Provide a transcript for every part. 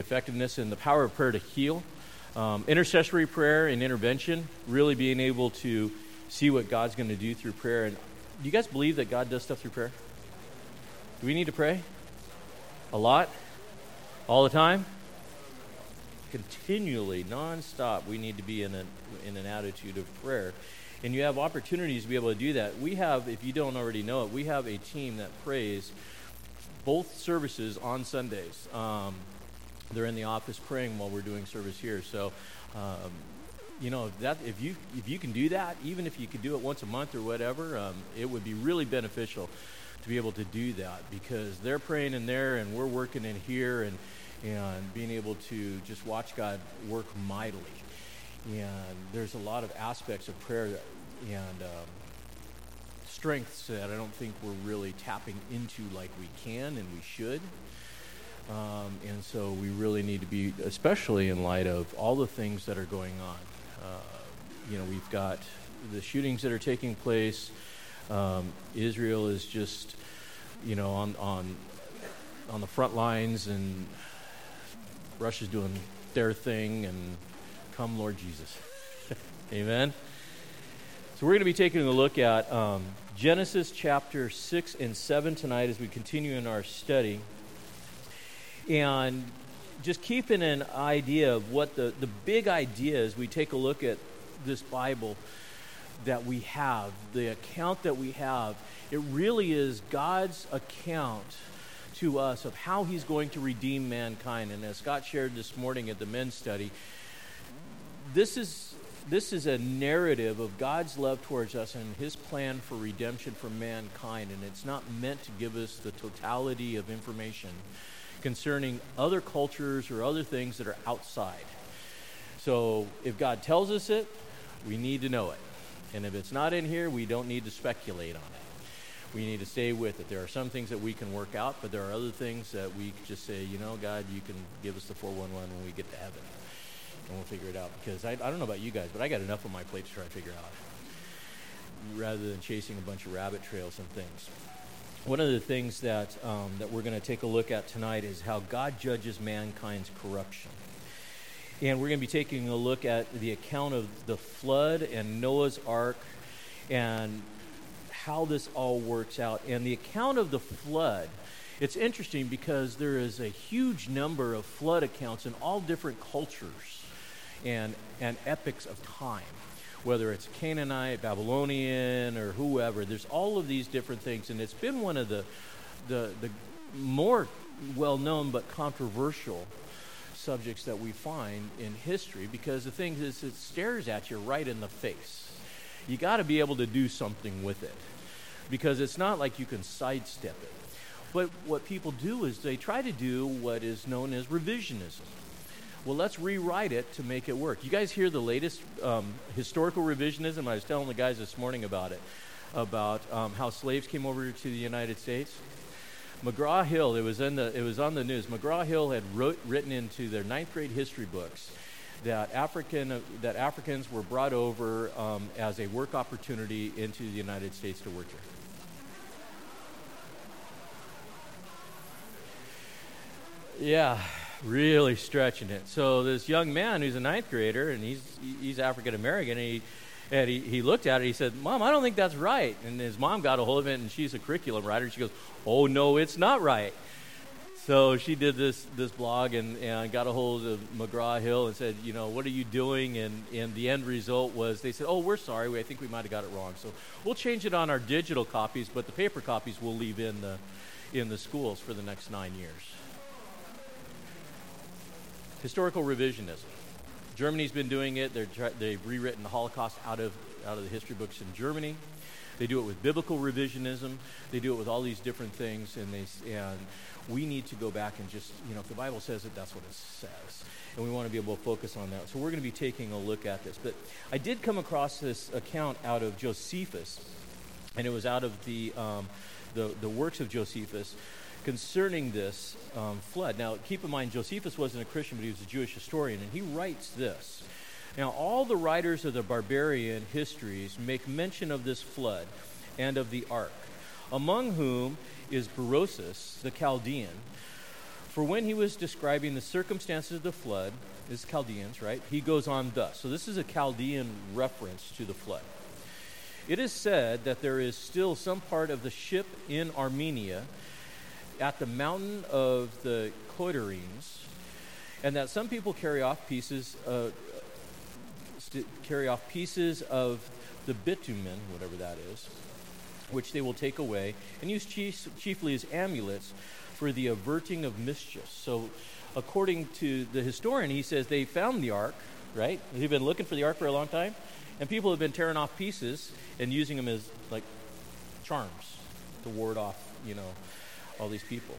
Effectiveness and the power of prayer to heal. Intercessory prayer and intervention, really being able to see what God's going to do through prayer. And do you guys believe that God does stuff through prayer? Do we need to pray? A lot? All the time? Continually, nonstop, we need to be in an attitude of prayer. And you have opportunities to be able to do that. We have, if you don't already know it, we have a team that prays both services on Sundays. They're in the office praying while we're doing service here. So, that if you can do that, even if you could do it once a month or whatever, it would be really beneficial to be able to do that, because they're praying in there and we're working in here, and being able to just watch God work mightily. And there's a lot of aspects of prayer and strengths that I don't think we're really tapping into like we can and we should. And so we really need to be, especially in light of all the things that are going on. We've got the shootings that are taking place. Israel is just, on the front lines, and Russia's doing their thing, and come Lord Jesus. Amen. So we're going to be taking a look at Genesis chapter 6 and 7 tonight as we continue in our study. And just keeping an idea of what the big idea is, we take a look at this Bible that we have, the account that we have. It really is God's account to us of how he's going to redeem mankind. And as Scott shared this morning at the men's study, this is a narrative of God's love towards us and his plan for redemption for mankind. And it's not meant to give us the totality of information concerning other cultures or other things that are outside. So if God tells us it, we need to know it. And if it's not in here, we don't need to speculate on it. We need to stay with it. There are some things that we can work out, but there are other things that we just say, God, you can give us the 411 when we get to heaven, and we'll figure it out. Because I don't know about you guys, but I got enough on my plate to try to figure out, rather than chasing a bunch of rabbit trails and things. One of the things that we're going to take a look at tonight is how God judges mankind's corruption. And we're going to be taking a look at the account of the flood and Noah's Ark and how this all works out. And the account of the flood, it's interesting because there is a huge number of flood accounts in all different cultures and epochs of time. Whether it's Canaanite, Babylonian, or whoever, there's all of these different things, and it's been one of the more well-known but controversial subjects that we find in history, because the thing is, it stares at you right in the face. You got to be able to do something with it, because it's not like you can sidestep it. But what people do is they try to do what is known as revisionism. Well, let's rewrite it to make it work. You guys hear the latest historical revisionism? I was telling the guys this morning about it, about how slaves came over to the United States. McGraw-Hill, it was on the news. McGraw-Hill had written into their 9th grade history books that Africans were brought over as a work opportunity into the United States to work here. Yeah. Really stretching it. So this young man who's a 9th grader, and he's African American, and he looked at it. He said, "Mom, I don't think that's right." And his mom got a hold of it, and she's a curriculum writer. She goes, "Oh no, it's not right." So she did this blog and got a hold of McGraw-Hill and said, "What are you doing?" And the end result was they said, "Oh, we're sorry. I think we might have got it wrong. So we'll change it on our digital copies, but the paper copies we'll leave in the schools for the next 9 years." Historical revisionism. Germany's been doing it. They've rewritten the Holocaust out of the history books in Germany. They do it with biblical revisionism. They do it with all these different things, and we need to go back and just, if the Bible says it, that's what it says. And we want to be able to focus on that. So we're going to be taking a look at this. But I did come across this account out of Josephus, and it was out of the works of Josephus concerning this flood. Now, keep in mind, Josephus wasn't a Christian, but he was a Jewish historian, and he writes this. Now, all the writers of the barbarian histories make mention of this flood and of the ark, among whom is Berosus, the Chaldean, For when he was describing the circumstances of the flood, this is Chaldeans, right? He goes on thus. So this is a Chaldean reference to the flood. It is said that there is still some part of the ship in Armenia at the mountain of the Coiderines, and that some people carry off pieces of the bitumen, whatever that is, which they will take away and use chiefly as amulets for the averting of mischief. So according to the historian, he says they found the ark, right? They've been looking for the ark for a long time, and people have been tearing off pieces and using them as like charms to ward off, all these people.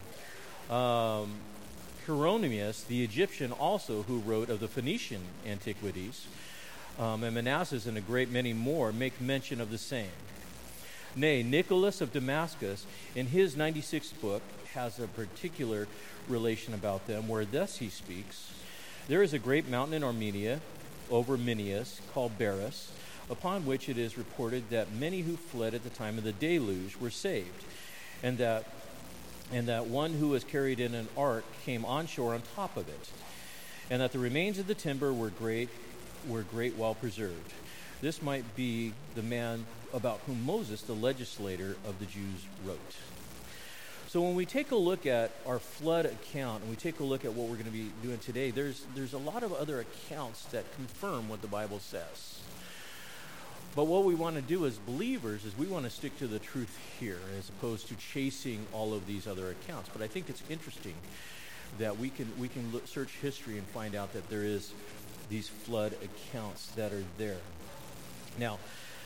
Hieronymus, the Egyptian also, who wrote of the Phoenician antiquities, and Manassas and a great many more, make mention of the same. Nay, Nicholas of Damascus, in his 96th book, has a particular relation about them, where thus he speaks: there is a great mountain in Armenia, over Mineas, called Baris, upon which it is reported that many who fled at the time of the deluge were saved, and that one who was carried in an ark came on shore on top of it, and that the remains of the timber were great while preserved. This might be the man about whom Moses, the legislator of the Jews, wrote. So when we take a look at our flood account, and we take a look at what we're going to be doing today, there's a lot of other accounts that confirm what the Bible says. But what we want to do as believers is we want to stick to the truth here, as opposed to chasing all of these other accounts. But I think it's interesting that we can search history and find out that there is these flood accounts that are there. Now,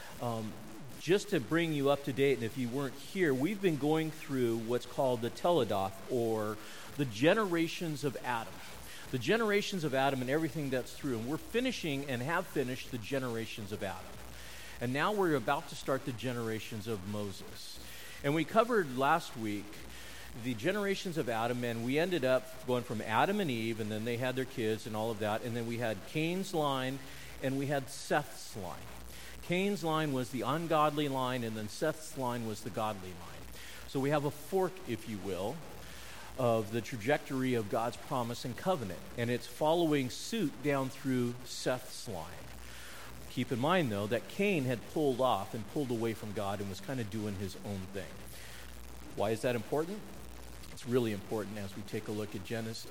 just to bring you up to date, and if you weren't here, we've been going through what's called the Toledoth, or the generations of Adam. The generations of Adam and everything that's through. And we're finishing and have finished the generations of Adam. And now we're about to start the generations of Moses. And we covered last week the generations of Adam, and we ended up going from Adam and Eve, and then they had their kids and all of that. And then we had Cain's line, and we had Seth's line. Cain's line was the ungodly line, and then Seth's line was the godly line. So we have a fork, if you will, of the trajectory of God's promise and covenant, and it's following suit down through Seth's line. Keep in mind, though, that Cain had pulled off and pulled away from God and was kind of doing his own thing. Why is that important? It's really important as we take a look at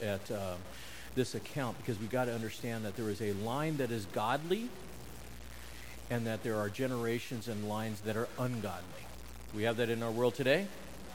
this account, because we've got to understand that there is a line that is godly, and that there are generations and lines that are ungodly. We have that in our world today?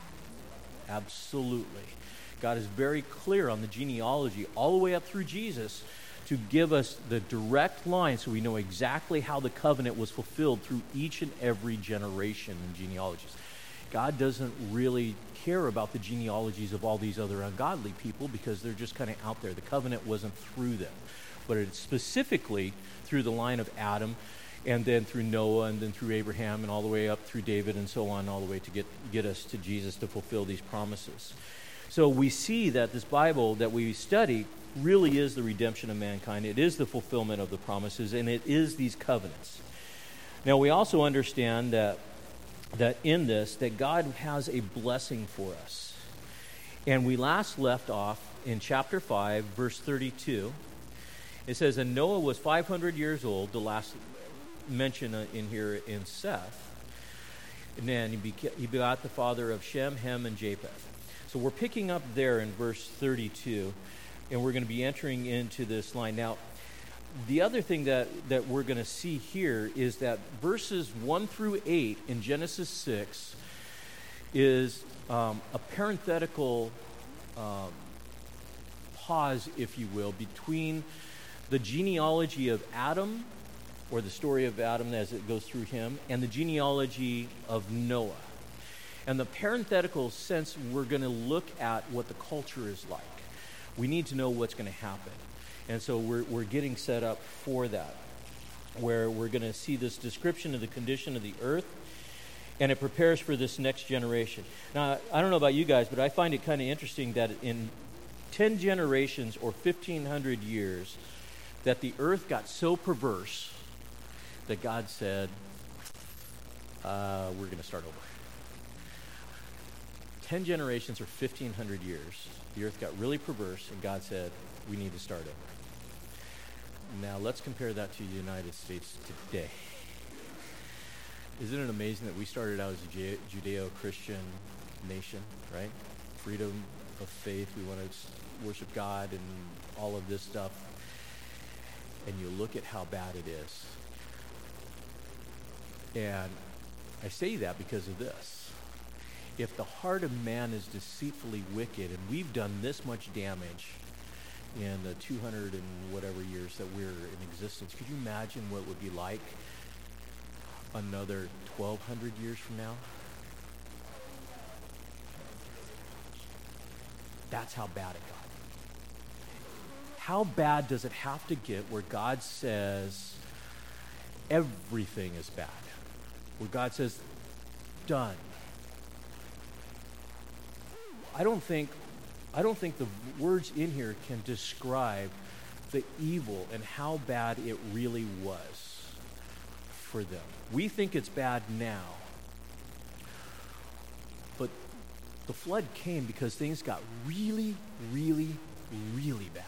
Absolutely. God is very clear on the genealogy all the way up through Jesus to give us the direct line so we know exactly how the covenant was fulfilled through each and every generation in genealogies. God doesn't really care about the genealogies of all these other ungodly people because they're just kind of out there. The covenant wasn't through them, but it's specifically through the line of Adam, and then through Noah, and then through Abraham, and all the way up through David, and so on, all the way to get us to Jesus to fulfill these promises. So we see that this Bible that we study really is the redemption of mankind. It is the fulfillment of the promises, and it is these covenants. Now, we also understand that in this, that God has a blessing for us. And we last left off in chapter 5, verse 32. It says, and Noah was 500 years old, the last mention in here in Seth. And then he begot the father of Shem, Ham, and Japheth. So we're picking up there in verse 32, and we're going to be entering into this line. Now, the other thing that we're going to see here is that verses 1 through 8 in Genesis 6 is a parenthetical pause, if you will, between the genealogy of Adam, or the story of Adam as it goes through him, and the genealogy of Noah. And the parenthetical sense, we're going to look at what the culture is like. We need to know what's going to happen. And so we're getting set up for that, where we're going to see this description of the condition of the earth, and it prepares for this next generation. Now, I don't know about you guys, but I find it kind of interesting that in 10 generations or 1,500 years, that the earth got so perverse that God said, we're going to start over. 10 generations or 1,500 years, The earth got really perverse, and God said, we need to start it. Now, let's compare that to the United States today. Isn't it amazing that we started out as a Judeo-Christian nation, right? Freedom of faith. We want to worship God and all of this stuff. And you look at how bad it is. And I say that because of this. If the heart of man is deceitfully wicked, and we've done this much damage in the 200 and whatever years that we're in existence, could you imagine what it would be like another 1,200 years from now? That's how bad it got. How bad does it have to get where God says everything is bad? Where God says, done. I don't think the words in here can describe the evil and how bad it really was for them. We think it's bad now. But the flood came because things got really, really, really bad.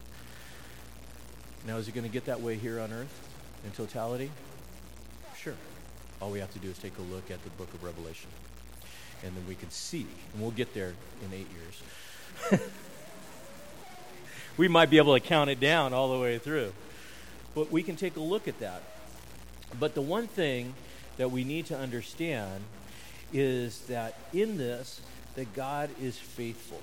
Now, is it going to get that way here on earth in totality? Sure. All we have to do is take a look at the book of Revelation. And then we can see, and we'll get there in 8 years. We might be able to count it down all the way through. But we can take a look at that. But the one thing that we need to understand is that in this, that God is faithful.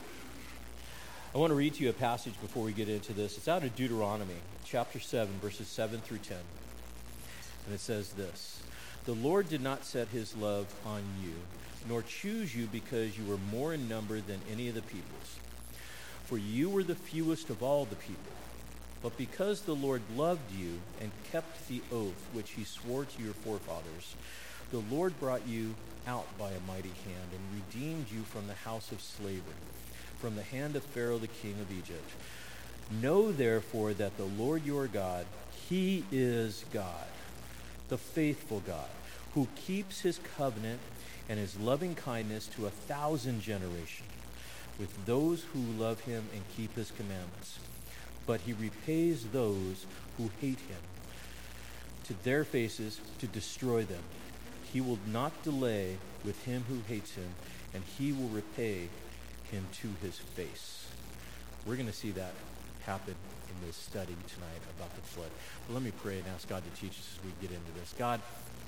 I want to read to you a passage before we get into this. It's out of Deuteronomy, chapter 7, verses 7 through 10. And it says this: "The Lord did not set his love on you, nor choose you because you were more in number than any of the peoples. For you were the fewest of all the people. But because the Lord loved you and kept the oath which he swore to your forefathers, the Lord brought you out by a mighty hand and redeemed you from the house of slavery, from the hand of Pharaoh the king of Egypt. Know therefore that the Lord your God, he is God, the faithful God, who keeps his covenant and his loving kindness to 1,000 generations with those who love him and keep his commandments. But he repays those who hate him to their faces to destroy them. He will not delay with him who hates him, and he will repay him to his face." We're going to see that happen in this study tonight about the flood. But let me pray and ask God to teach us as we get into this. God,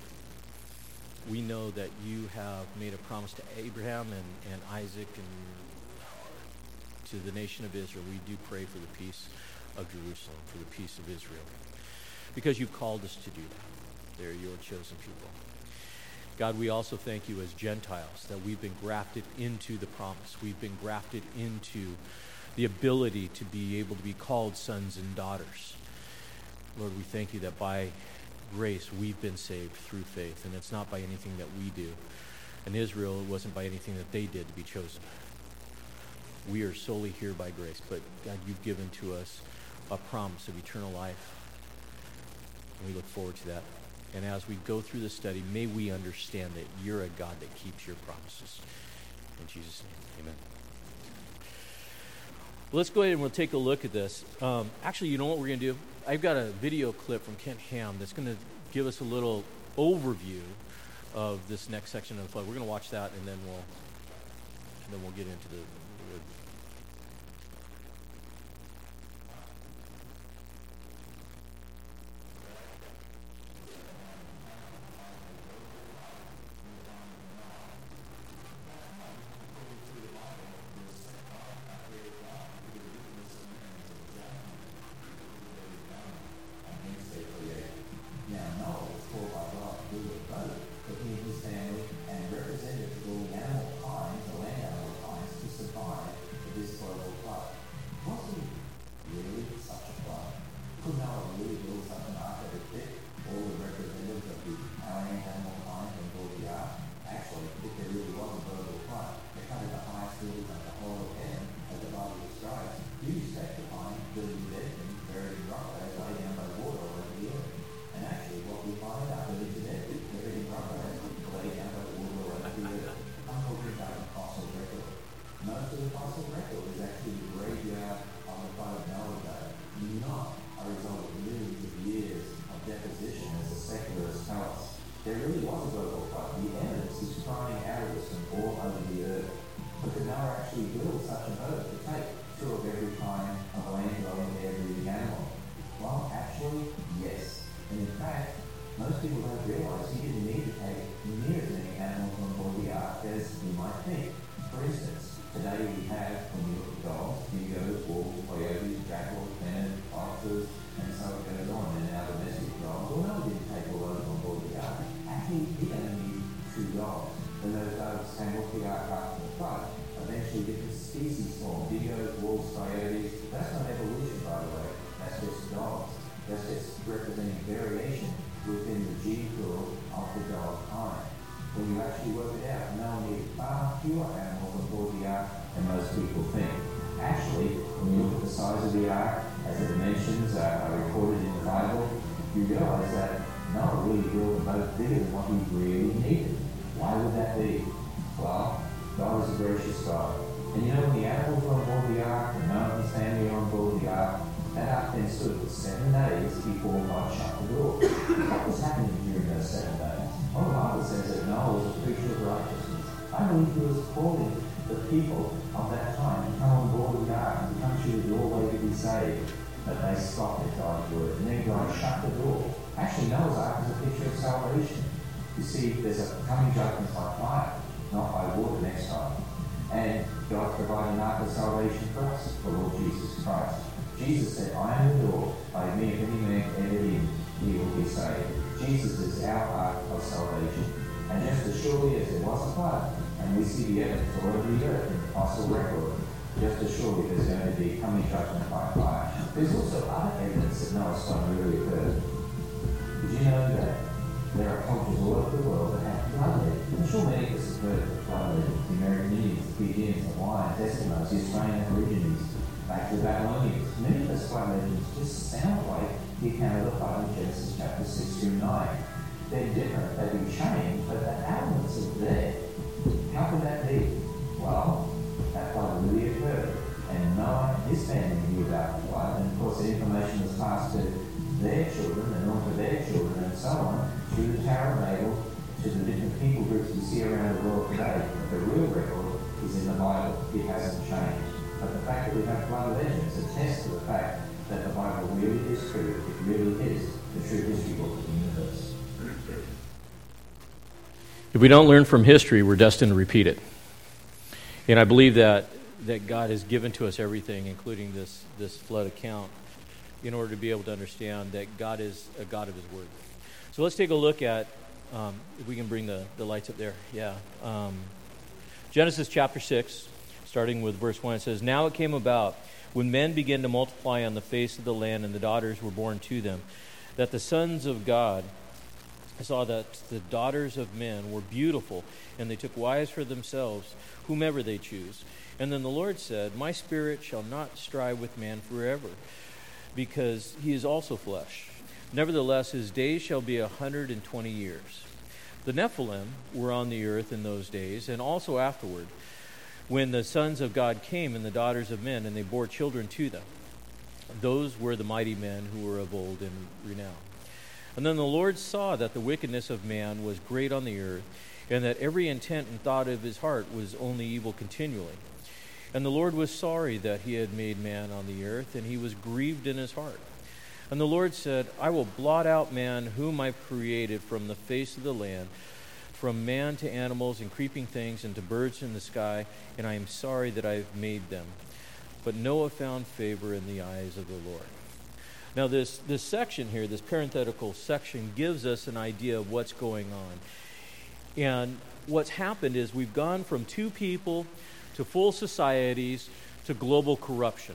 we know that you have made a promise to Abraham and Isaac and to the nation of Israel. We do pray for the peace of Jerusalem, for the peace of Israel, because you've called us to do that. They're your chosen people. God, we also thank you as Gentiles that we've been grafted into the promise. We've been grafted into the ability to be able to be called sons and daughters. Lord, we thank you that by grace we've been saved through faith, and it's not by anything that we do. In Israel, it wasn't by anything that they did to be chosen. We are solely here by grace, but God, you've given to us a promise of eternal life, and we look forward to that. And as we go through the study, may we understand that you're a God that keeps your promises. In Jesus' name, amen. Let's go ahead and we'll take a look at this. Actually, you know what we're going to do? I've got a video clip from Kent Ham that's going to give us a little overview of this next section of the flood. We're going to watch that, and then we'll get into the word. you realize that Noah really built a boat bigger than what he really needed. Why would that be? Well, God is a gracious God. And you know, when the animals were on board the ark, and Noah and his family were on board the ark, that ark then stood for 7 days before God shut the door. What was happening during those 7 days? Well, the Bible says that Noah was a preacher of righteousness. I believe he was calling the people of that time to come on board the ark and to come through the doorway to be saved. But they scoffed at God's word, and then God shut the door. Actually, Noah's ark is a picture of salvation. You see, there's a coming judgment by fire, not by water next time. And God provided an ark of salvation for us, the Lord Jesus Christ. Jesus said, I am the door. By me, if any man enter in, he will be saved. Jesus is our ark of salvation. And just as surely as there was a flood, and we see the evidence all over the earth in fossil record, just as surely there's going to be coming judgment by fire. There's also other evidence that Noah's flood really occurred. Did you know that there are cultures all over the world that have flood legends? I'm sure many of us have heard of flood legends. The American Indians, the Fijians, the Hawaiians, Eskimos, the Australian Aborigines, back to the Babylonians. Many of those flood legends just sound like the account of the flood in Genesis chapter 6 through 9. They're different, they've been changed, but the elements are there. How could that be? Well, that flood really occurred. And Noah and his family knew about the flood, and of course the information was passed to their children and on to their children and so on through the Tower of Babel to the different people groups we see around the world today. But the real record is in the Bible. It hasn't changed. But the fact that we have flood legends attests to the fact that the Bible really is true. It really is the true history book of the universe. If we don't learn from history, we're destined to repeat it. And I believe that God has given to us everything, including this flood account, in order to be able to understand that God is a God of His Word. So let's take a look at, if we can bring the lights up there. Yeah. Genesis chapter 6, starting with verse 1, it says, Now it came about, when men began to multiply on the face of the land, and the daughters were born to them, that the sons of God saw that the daughters of men were beautiful, and they took wives for themselves, whomever they choose. And then the Lord said, My spirit shall not strive with man forever, because he is also flesh. Nevertheless, his days shall be 120 years. The Nephilim were on the earth in those days, and also afterward, when the sons of God came and the daughters of men, and they bore children to them. Those were the mighty men who were of old in renown. And then the Lord saw that the wickedness of man was great on the earth, and that every intent and thought of his heart was only evil continually. And the Lord was sorry that he had made man on the earth, and he was grieved in his heart. And the Lord said, I will blot out man whom I've created from the face of the land, from man to animals and creeping things and to birds in the sky, and I am sorry that I have made them. But Noah found favor in the eyes of the Lord. Now this section here, this parenthetical section, gives us an idea of what's going on. And what's happened is we've gone from two people to full societies to global corruption,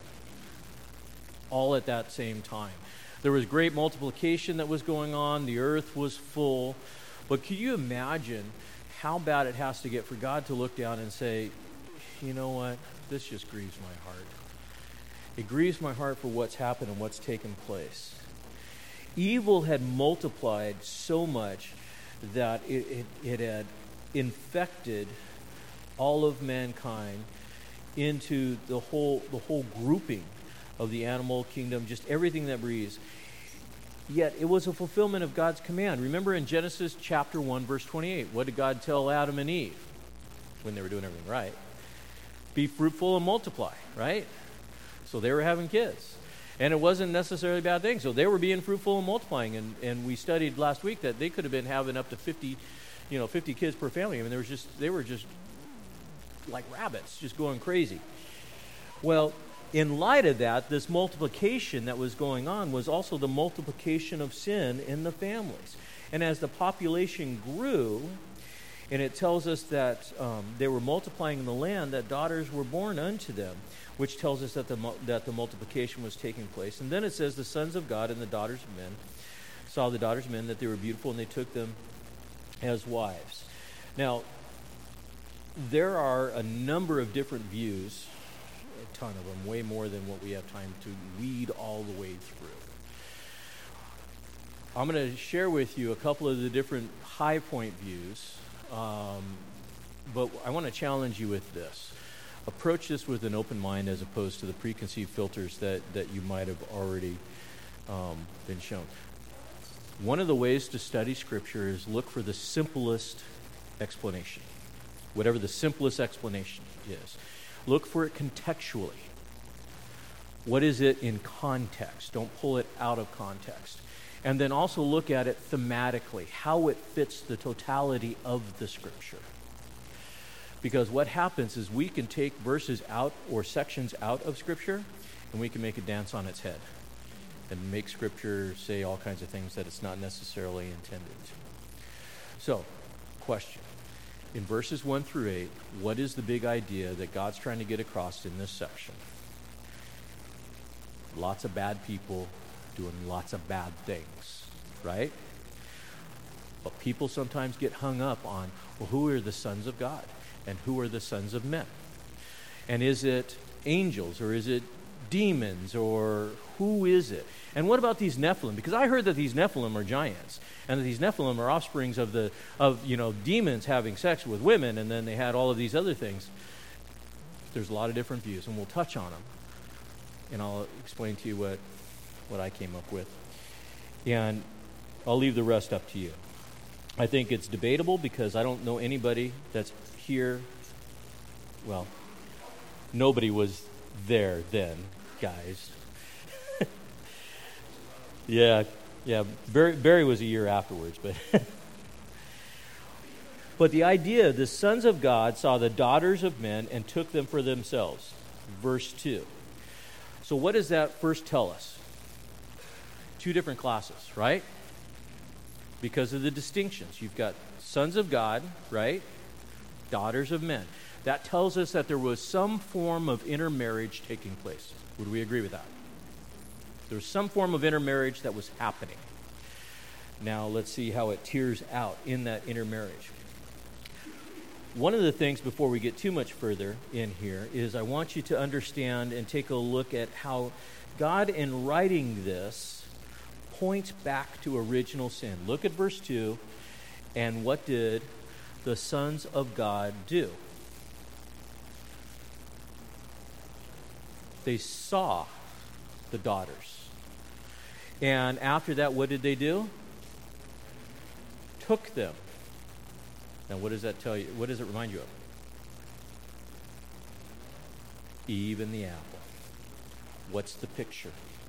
all at that same time. There was great multiplication that was going on. The earth was full. But can you imagine how bad it has to get for God to look down and say, you know what, this just grieves my heart. It grieves my heart for what's happened and what's taken place. Evil had multiplied so much that it had infected all of mankind into the whole grouping of the animal kingdom, just everything that breathes. Yet it was a fulfillment of God's command. Remember in Genesis chapter 1, verse 28, what did God tell Adam and Eve when they were doing everything right? Be fruitful and multiply, right? So they were having kids. And it wasn't necessarily a bad thing. So they were being fruitful and multiplying. And we studied last week that they could have been having up to 50 kids per family. I mean, they were just like rabbits, just going crazy. Well, in light of that, this multiplication that was going on was also the multiplication of sin in the families. And as the population grew, and it tells us that they were multiplying in the land, that daughters were born unto them, which tells us that the multiplication was taking place. And then it says the sons of God and the daughters of men saw the daughters of men, that they were beautiful, and they took them as wives. Now, there are a number of different views, a ton of them, way more than what we have time to weed all the way through. I'm going to share with you a couple of the different high point views, but I want to challenge you with this. Approach this with an open mind as opposed to the preconceived filters that you might have already been shown. One of the ways to study Scripture is look for the simplest explanation, whatever the simplest explanation is. Look for it contextually. What is it in context? Don't pull it out of context. And then also look at it thematically, how it fits the totality of the Scripture. Because what happens is we can take verses out or sections out of Scripture, and we can make it dance on its head and make Scripture say all kinds of things that it's not necessarily intended to. So, question. In verses 1 through 8, what is the big idea that God's trying to get across in this section? Lots of bad people doing lots of bad things, right? But people sometimes get hung up on, well, who are the sons of God? And who are the sons of men? And is it angels or is it demons or who is it? And what about these Nephilim? Because I heard that these Nephilim are giants and that these Nephilim are offsprings of demons having sex with women, and then they had all of these other things. There's a lot of different views, and we'll touch on them. And I'll explain to you what I came up with. And I'll leave the rest up to you. I think it's debatable because I don't know anybody that's here. Well, nobody was there then, guys. Yeah. Barry was a year afterwards, but but the idea, the sons of God saw the daughters of men and took them for themselves. Verse 2. So what does that first tell us? Two different classes, right? Because of the distinctions. You've got sons of God, right? Daughters of men. That tells us that there was some form of intermarriage taking place. Would we agree with that? There was some form of intermarriage that was happening. Now let's see how it tears out in that intermarriage. One of the things before we get too much further in here is I want you to understand and take a look at how God, in writing this, points back to original sin. Look at verse 2, and what did the sons of God do? They saw the daughters. And after that, what did they do? Took them. Now, what does that tell you? What does it remind you of? Eve and the apple. What's the picture?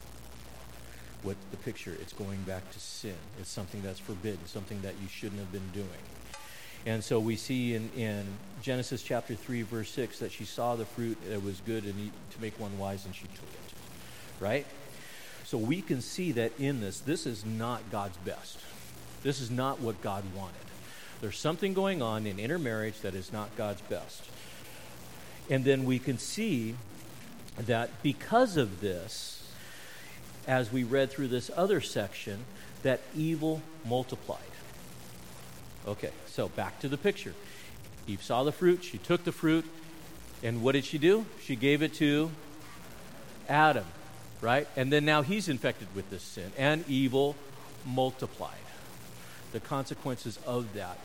What's the picture? It's going back to sin. It's something that's forbidden, something that you shouldn't have been doing. And so we see in Genesis chapter 3, verse 6, that she saw the fruit, it was good and to make one wise, and she took it. Right? So we can see that in this is not God's best. This is not what God wanted. There's something going on in intermarriage that is not God's best. And then we can see that because of this, as we read through this other section, that evil multiplied. Okay, so back to the picture. Eve saw the fruit, she took the fruit, and what did she do? She gave it to Adam, right? And then now he's infected with this sin, and evil multiplied. The consequences of that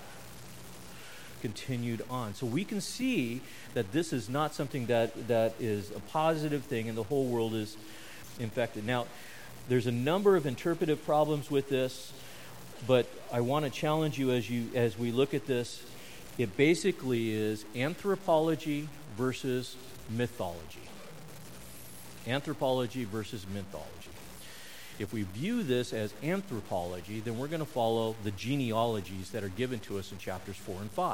continued on. So we can see that this is not something that is a positive thing, and the whole world is infected. Now, there's a number of interpretive problems with this, but I want to challenge you as we look at this. It basically is anthropology versus mythology. Anthropology versus mythology. If we view this as anthropology, then we're going to follow the genealogies that are given to us in chapters 4 and 5.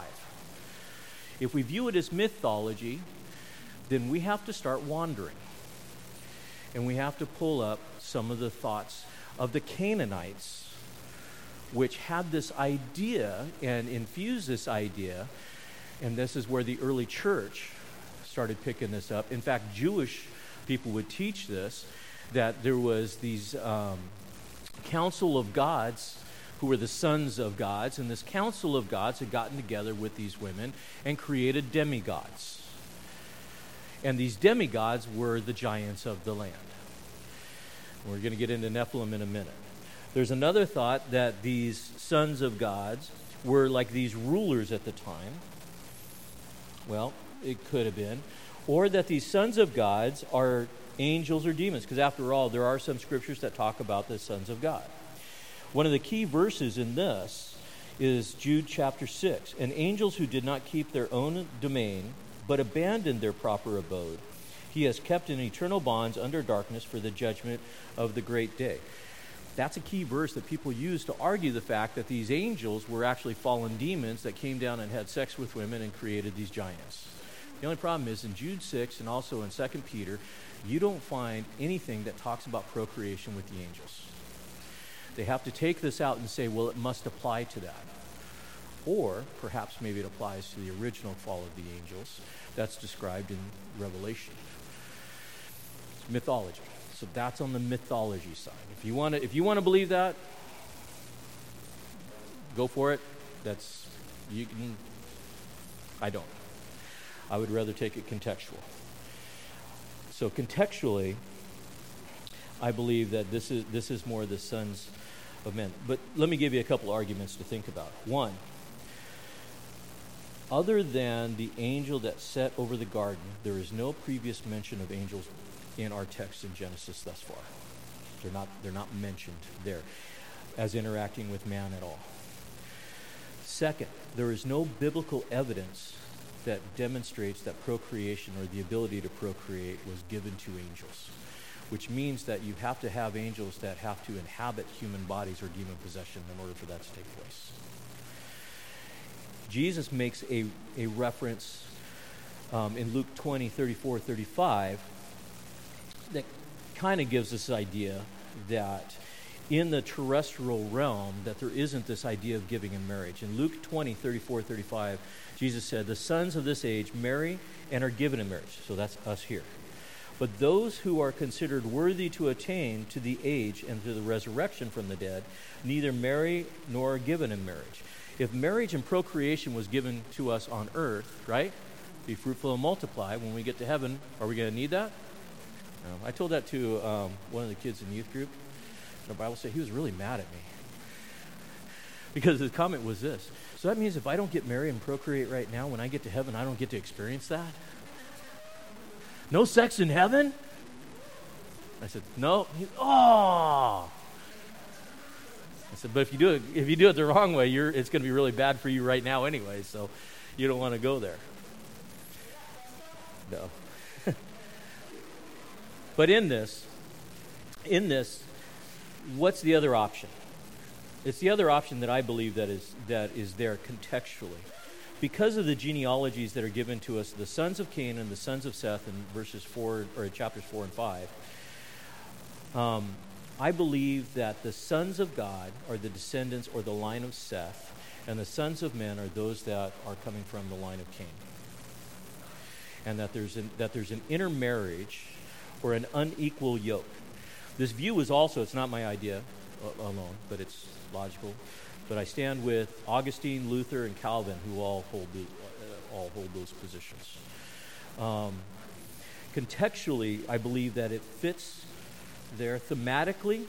If we view it as mythology, then we have to start wandering. And we have to pull up some of the thoughts of the Canaanites, which had this idea and infused this idea, and this is where the early church started picking this up. In fact, Jewish people would teach this, that there was these council of gods who were the sons of gods, and this council of gods had gotten together with these women and created demigods. And these demigods were the giants of the land. We're going to get into Nephilim in a minute. There's another thought that these sons of gods were like these rulers at the time. Well, it could have been. Or that these sons of gods are angels or demons, because after all, there are some scriptures that talk about the sons of God. One of the key verses in this is Jude chapter 6. And angels who did not keep their own domain, but abandoned their proper abode, he has kept in eternal bonds under darkness for the judgment of the great day. That's a key verse that people use to argue the fact that these angels were actually fallen demons that came down and had sex with women and created these giants. The only problem is in Jude 6 and also in 2 Peter, you don't find anything that talks about procreation with the angels. They have to take this out and say, well, it must apply to that. Or perhaps maybe it applies to the original fall of the angels that's described in Revelation. It's mythology. So that's on the mythology side. If you want to believe that, go for it. I don't. I would rather take it contextual. So contextually, I believe that this is more the sons of men. But let me give you a couple arguments to think about. One, other than the angel that sat over the garden, there is no previous mention of angels in our text in Genesis thus far. They're not mentioned there as interacting with man at all. Second, there is no biblical evidence that demonstrates that procreation or the ability to procreate was given to angels, which means that you have to have angels that have to inhabit human bodies or demon possession in order for that to take place. Jesus makes a reference in Luke 20, 34, 35 that kind of gives this idea that in the terrestrial realm that there isn't this idea of giving in marriage. In Luke 20, 34, 35, Jesus said, the sons of this age marry and are given in marriage. So that's us here. But those who are considered worthy to attain to the age and to the resurrection from the dead neither marry nor are given in marriage. If marriage and procreation was given to us on earth, right? Be fruitful and multiply. When we get to heaven, are we going to need that? No. I told that to one of the kids in youth group. The Bible said he was really mad at me. Because his comment was this. So that means if I don't get married and procreate right now, when I get to heaven, I don't get to experience that? No sex in heaven? I said, no. I said, but if you do it the wrong way, it's going to be really bad for you right now anyway, so you don't want to go there. No. But in this, what's the other option? It's the other option that I believe that is there contextually. Because of the genealogies that are given to us, the sons of Cain and the sons of Seth in chapters 4 and 5, I believe that the sons of God are the descendants or the line of Seth, and the sons of men are those that are coming from the line of Cain. And that there's an intermarriage or an unequal yoke. This view is also, it's not my idea alone, but it's logical. But I stand with Augustine, Luther, and Calvin, who all hold those positions. Contextually, I believe that it fits there. Thematically,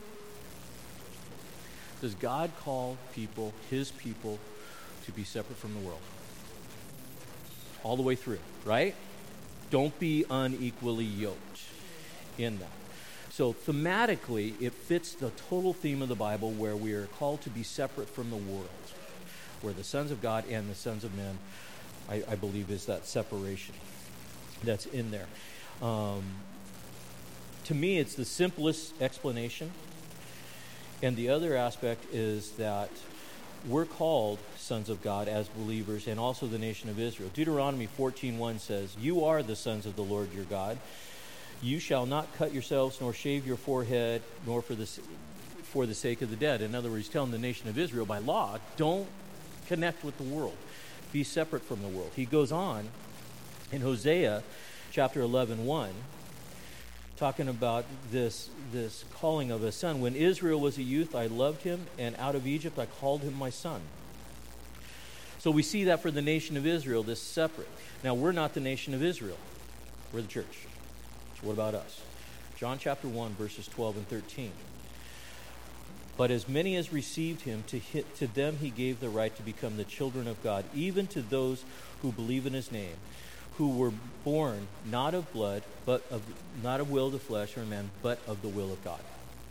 does God call people, his people, to be separate from the world? All the way through, right? Don't be unequally yoked in that. So thematically, it fits the total theme of the Bible where we are called to be separate from the world, where the sons of God and the sons of men, I believe, is that separation that's in there. To me, it's the simplest explanation. And the other aspect is that we're called sons of God as believers, and also the nation of Israel. Deuteronomy 14:1 says, "You are the sons of the Lord your God. You shall not cut yourselves nor shave your forehead, nor for the sake of the dead." In other words, he's telling the nation of Israel by law, don't connect with the world. Be separate from the world. He goes on in Hosea chapter 11:1, talking about this calling of a son. "When Israel was a youth, I loved him, and out of Egypt I called him my son." So we see that for the nation of Israel, this separate. Now, we're not the nation of Israel. We're the church. So what about us? John chapter 1, verses 12 and 13. But as many as received him, to them he gave the right to become the children of God, even to those who believe in his name, who were born not of blood, not of will of the flesh or man, but of the will of God.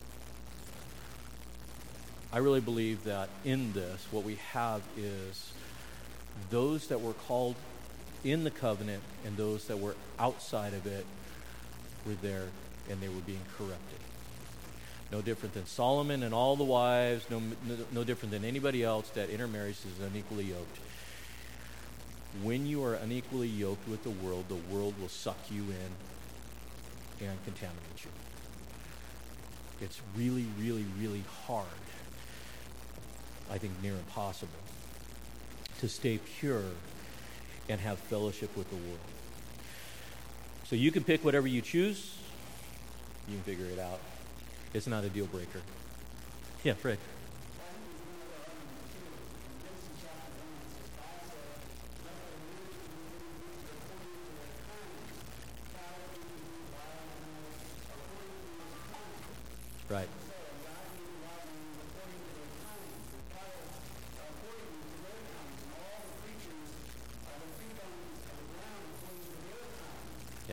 I really believe that in this, what we have is those that were called in the covenant and those that were outside of it were there, and they were being corrupted. No different than Solomon and all the wives, no different than anybody else that intermarries is unequally yoked. When you are unequally yoked with the world will suck you in and contaminate you. It's really, really, really hard, I think near impossible, to stay pure and have fellowship with the world. So you can pick whatever you choose. You can figure it out. It's not a deal breaker. Yeah, Fred. Right. Yeah.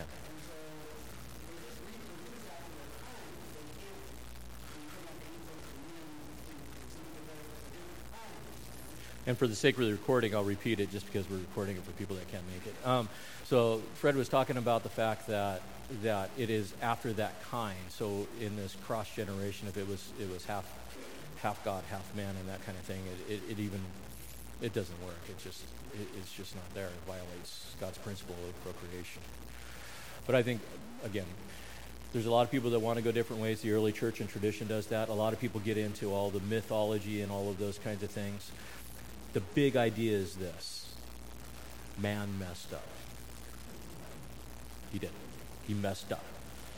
And for the sake of the recording, I'll repeat it just because we're recording it for people that can't make it. So Fred was talking about the fact that it is after that kind. So in this cross generation, if it was half God, half man, and that kind of thing, it doesn't work. It's just not there. It violates God's principle of procreation. But I think, again, there's a lot of people that want to go different ways. The early church and tradition does that. A lot of people get into all the mythology and all of those kinds of things. The big idea is this: man messed up. He did. He messed up.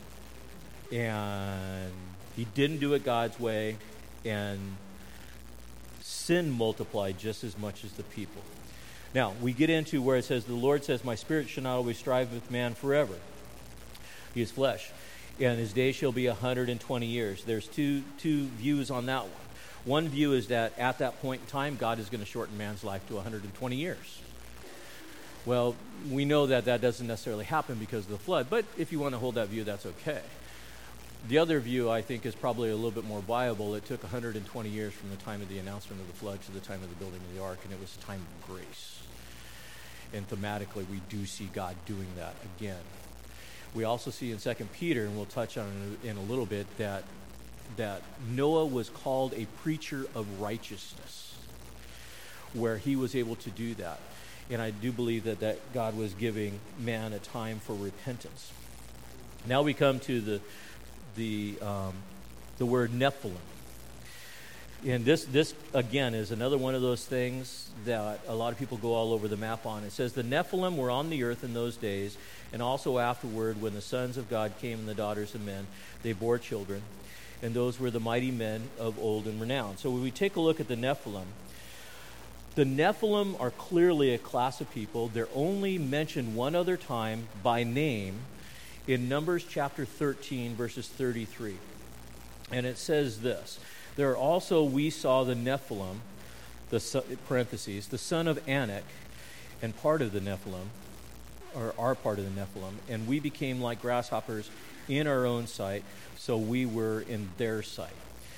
And he didn't do it God's way, and sin multiplied just as much as the people. Now, we get into where it says, the Lord says, my spirit shall not always strive with man forever. He is flesh, and his days shall be 120 years. There's two views on that one. One view is that at that point in time, God is going to shorten man's life to 120 years. Well, we know that doesn't necessarily happen because of the flood, but if you want to hold that view, that's okay. The other view, I think, is probably a little bit more viable. It took 120 years from the time of the announcement of the flood to the time of the building of the ark, and it was a time of grace. And thematically, we do see God doing that again. We also see in 2 Peter, and we'll touch on it in a little bit, that Noah was called a preacher of righteousness, where he was able to do that. And I do believe that God was giving man a time for repentance. Now we come to the word Nephilim. And this again is another one of those things that a lot of people go all over the map on. It says the Nephilim were on the earth in those days, and also afterward when the sons of God came and the daughters of men, they bore children, and those were the mighty men of old and renowned. So when we take a look at the Nephilim are clearly a class of people. They're only mentioned one other time by name in Numbers chapter 13, verses 33. And it says this: there are also we saw the Nephilim, the son of Anak, and part of the Nephilim, or are part of the Nephilim, and we became like grasshoppers in our own sight, so we were in their sight.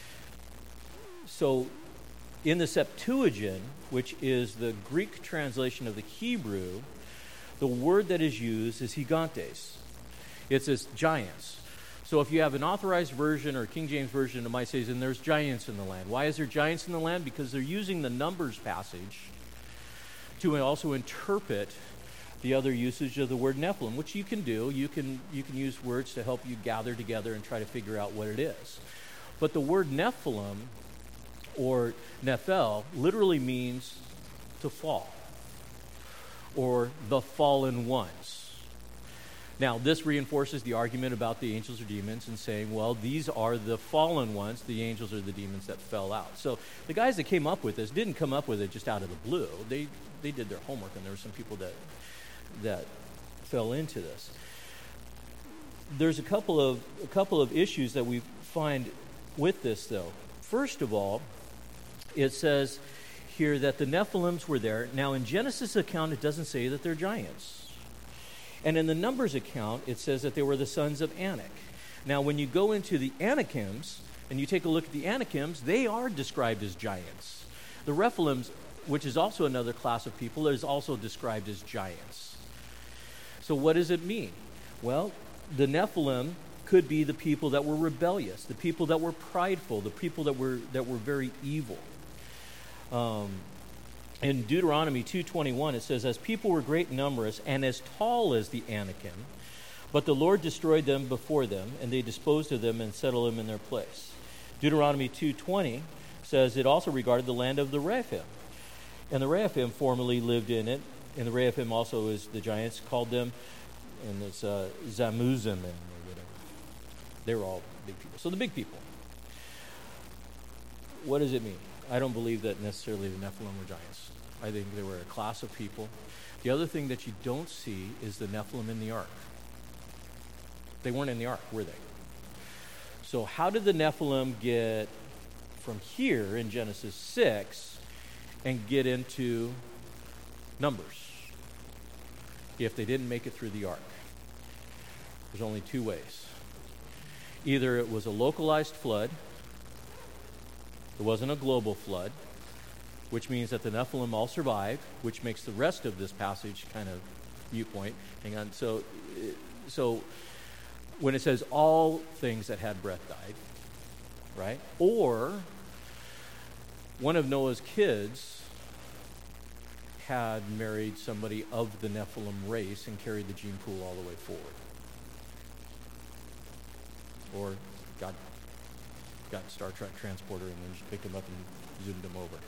So in the Septuagint, which is the Greek translation of the Hebrew, the word that is used is gigantes. It's as giants. So if you have an authorized version or King James version, it might say, and there's giants in the land. Why is there giants in the land? Because they're using the Numbers passage to also interpret the other usage of the word Nephilim, which you can do. You can use words to help you gather together and try to figure out what it is. But the word Nephilim, or Nephel, literally means to fall, or the fallen ones. Now, this reinforces the argument about the angels or demons and saying, well, these are the fallen ones. The angels are the demons that fell out. So the guys that came up with this didn't come up with it just out of the blue. They did their homework, and there were some people that fell into this. There's a couple of issues that we find with this, though. First of all, it says here that the Nephilims were there. Now, in Genesis' account, it doesn't say that they're giants. And in the Numbers account, it says that they were the sons of Anak. Now, when you go into the Anakims, and you take a look at the Anakims, they are described as giants. The Rephilims, which is also another class of people, is also described as giants. So what does it mean? Well, the Nephilim could be the people that were rebellious, the people that were prideful, the people that were very evil. In Deuteronomy 2:21, it says, "As people were great and numerous, and as tall as the Anakim, but the Lord destroyed them before them, and they disposed of them and settled them in their place." Deuteronomy 2:20 says it also regarded the land of the Rephaim. And the Rephaim formerly lived in it, and the Rephaim also, is the giants called them, and it's Zamuzim or whatever. They were all big people. So the big people. What does it mean? I don't believe that necessarily the Nephilim were giants. I think they were a class of people. The other thing that you don't see is the Nephilim in the ark. They weren't in the ark, were they? So how did the Nephilim get from here in Genesis 6 and get into Numbers if they didn't make it through the ark? There's only two ways. Either it was a localized flood, it wasn't a global flood, which means that the Nephilim all survived, which makes the rest of this passage kind of viewpoint. Hang on. So when it says all things that had breath died, right? Or one of Noah's kids had married somebody of the Nephilim race and carried the gene pool all the way forward. Or God got Star Trek transporter and then just picked him up and zoomed him over.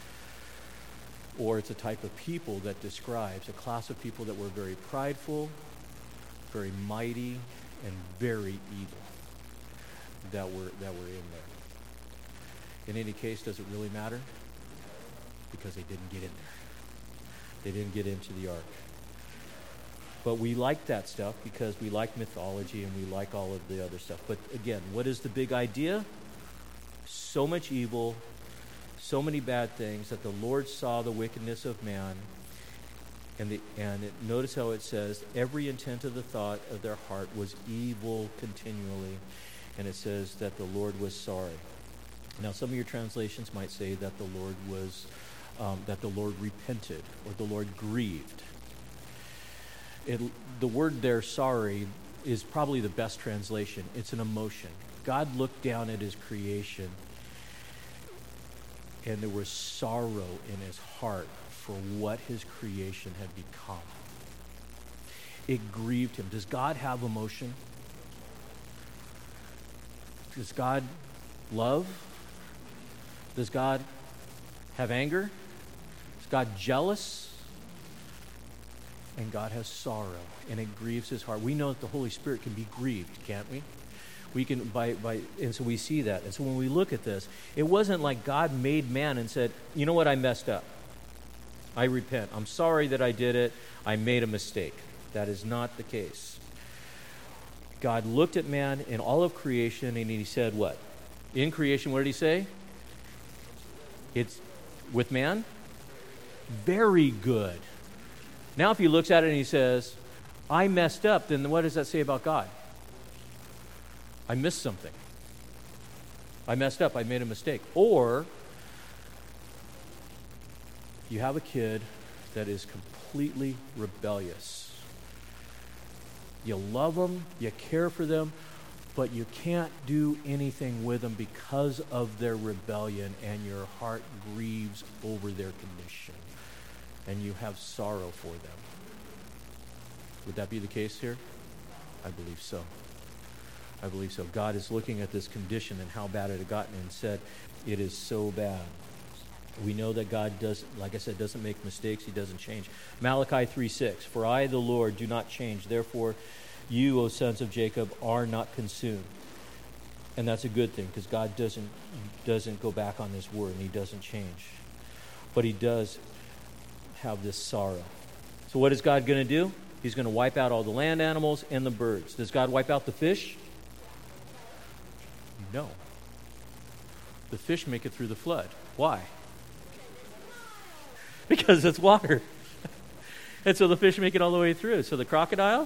Or it's a type of people that describes a class of people that were very prideful, very mighty, and very evil that were in there. In any case, does it really matter? Because they didn't get in there. They didn't get into the ark. But we like that stuff because we like mythology and we like all of the other stuff. But again, what is the big idea? So much evil, so many bad things that the Lord saw the wickedness of man. Notice how it says, every intent of the thought of their heart was evil continually. And it says that the Lord was sorry. Now, some of your translations might say that the Lord was, that the Lord repented or the Lord grieved. The word there, sorry, is probably the best translation. It's an emotion. God looked down at his creation, and there was sorrow in his heart for what his creation had become. It grieved him. Does God have emotion? Does God love? Does God have anger? Is God jealous? And God has sorrow, and it grieves his heart. We know that the Holy Spirit can be grieved, can't we? We can and so we see that. And so when we look at this, it wasn't like God made man and said, "You know what? I messed up. I repent. I'm sorry that I did it. I made a mistake." That is not the case. God looked at man in all of creation, and he said what? In creation, what did he say? It's with man? Very good. Now if he looks at it and he says, "I messed up," then what does that say about God? I missed something. I messed up. I made a mistake. Or you have a kid that is completely rebellious. You love them, you care for them, but you can't do anything with them because of their rebellion, and your heart grieves over their condition, and you have sorrow for them. Would that be the case here? I believe so. I believe so. God is looking at this condition and how bad it had gotten and said, it is so bad. We know that God does, like I said, doesn't make mistakes. He doesn't change. Malachi 3:6, "For I, the Lord, do not change. Therefore, you, O sons of Jacob, are not consumed." And that's a good thing, because God doesn't go back on his word, and he doesn't change. But he does have this sorrow. So what is God going to do? He's going to wipe out all the land animals and the birds. Does God wipe out the fish? No. The fish make it through the flood. Why? Because it's water. And so the fish make it all the way through. So the crocodiles?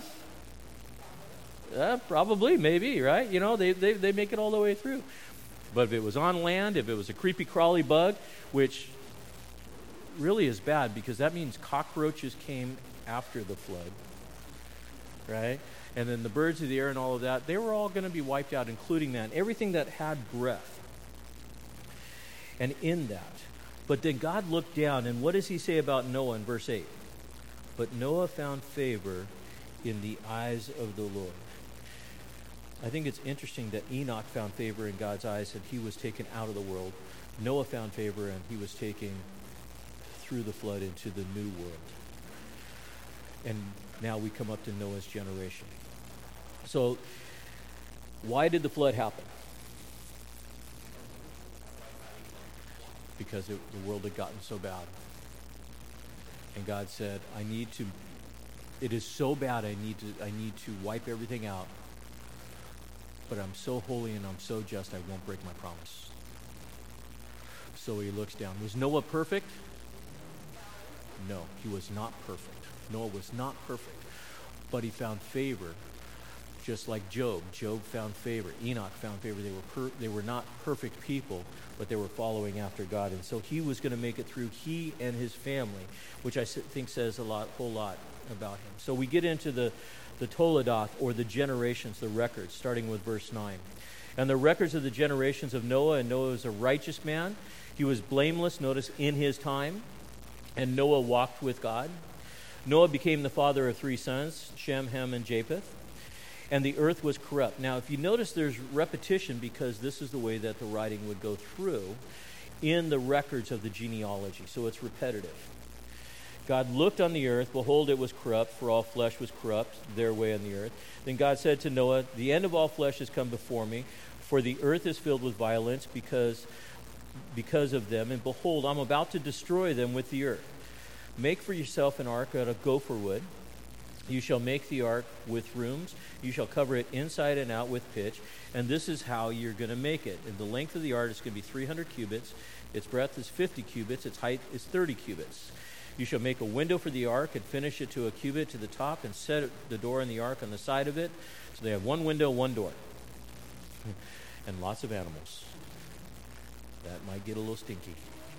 Probably, maybe, right? You know, they make it all the way through. But if it was on land, if it was a creepy crawly bug, which really is bad because that means cockroaches came after the flood, right? And then the birds of the air and all of that, they were all going to be wiped out, including man. Everything that had breath. And in that. But then God looked down, and what does he say about Noah in verse 8? But Noah found favor in the eyes of the Lord. I think it's interesting that Enoch found favor in God's eyes and he was taken out of the world. Noah found favor and he was taken through the flood into the new world. And now we come up to Noah's generation. So, why did the flood happen? Because the world had gotten so bad. And God said, it is so bad I need to wipe everything out. But I'm so holy and I'm so just, I won't break my promise. So he looks down. Was Noah perfect? No, he was not perfect. Noah was not perfect. But he found favor, just like Job. Job found favor. Enoch found favor. They were not perfect people, but they were following after God. And so he was going to make it through, he and his family, which I think says whole lot about him. So we get into the Toledoth, or the generations, the records, starting with verse 9. And the records of the generations of Noah, and Noah was a righteous man. He was blameless, notice, in his time. And Noah walked with God. Noah became the father of 3 sons, Shem, Ham, and Japheth. And the earth was corrupt. Now, if you notice, there's repetition because this is the way that the writing would go through in the records of the genealogy. So it's repetitive. God looked on the earth, behold, it was corrupt, for all flesh was corrupt their way on the earth. Then God said to Noah, the end of all flesh has come before me, for the earth is filled with violence because of them. And behold, I'm about to destroy them with the earth. Make for yourself an ark out of gopher wood. You shall make the ark with rooms. You shall cover it inside and out with pitch. And this is how you're going to make it. And the length of the ark is going to be 300 cubits. Its breadth is 50 cubits. Its height is 30 cubits. You shall make a window for the ark and finish it to a cubit to the top and set the door in the ark on the side of it. So they have one window, one door. And lots of animals. That might get a little stinky.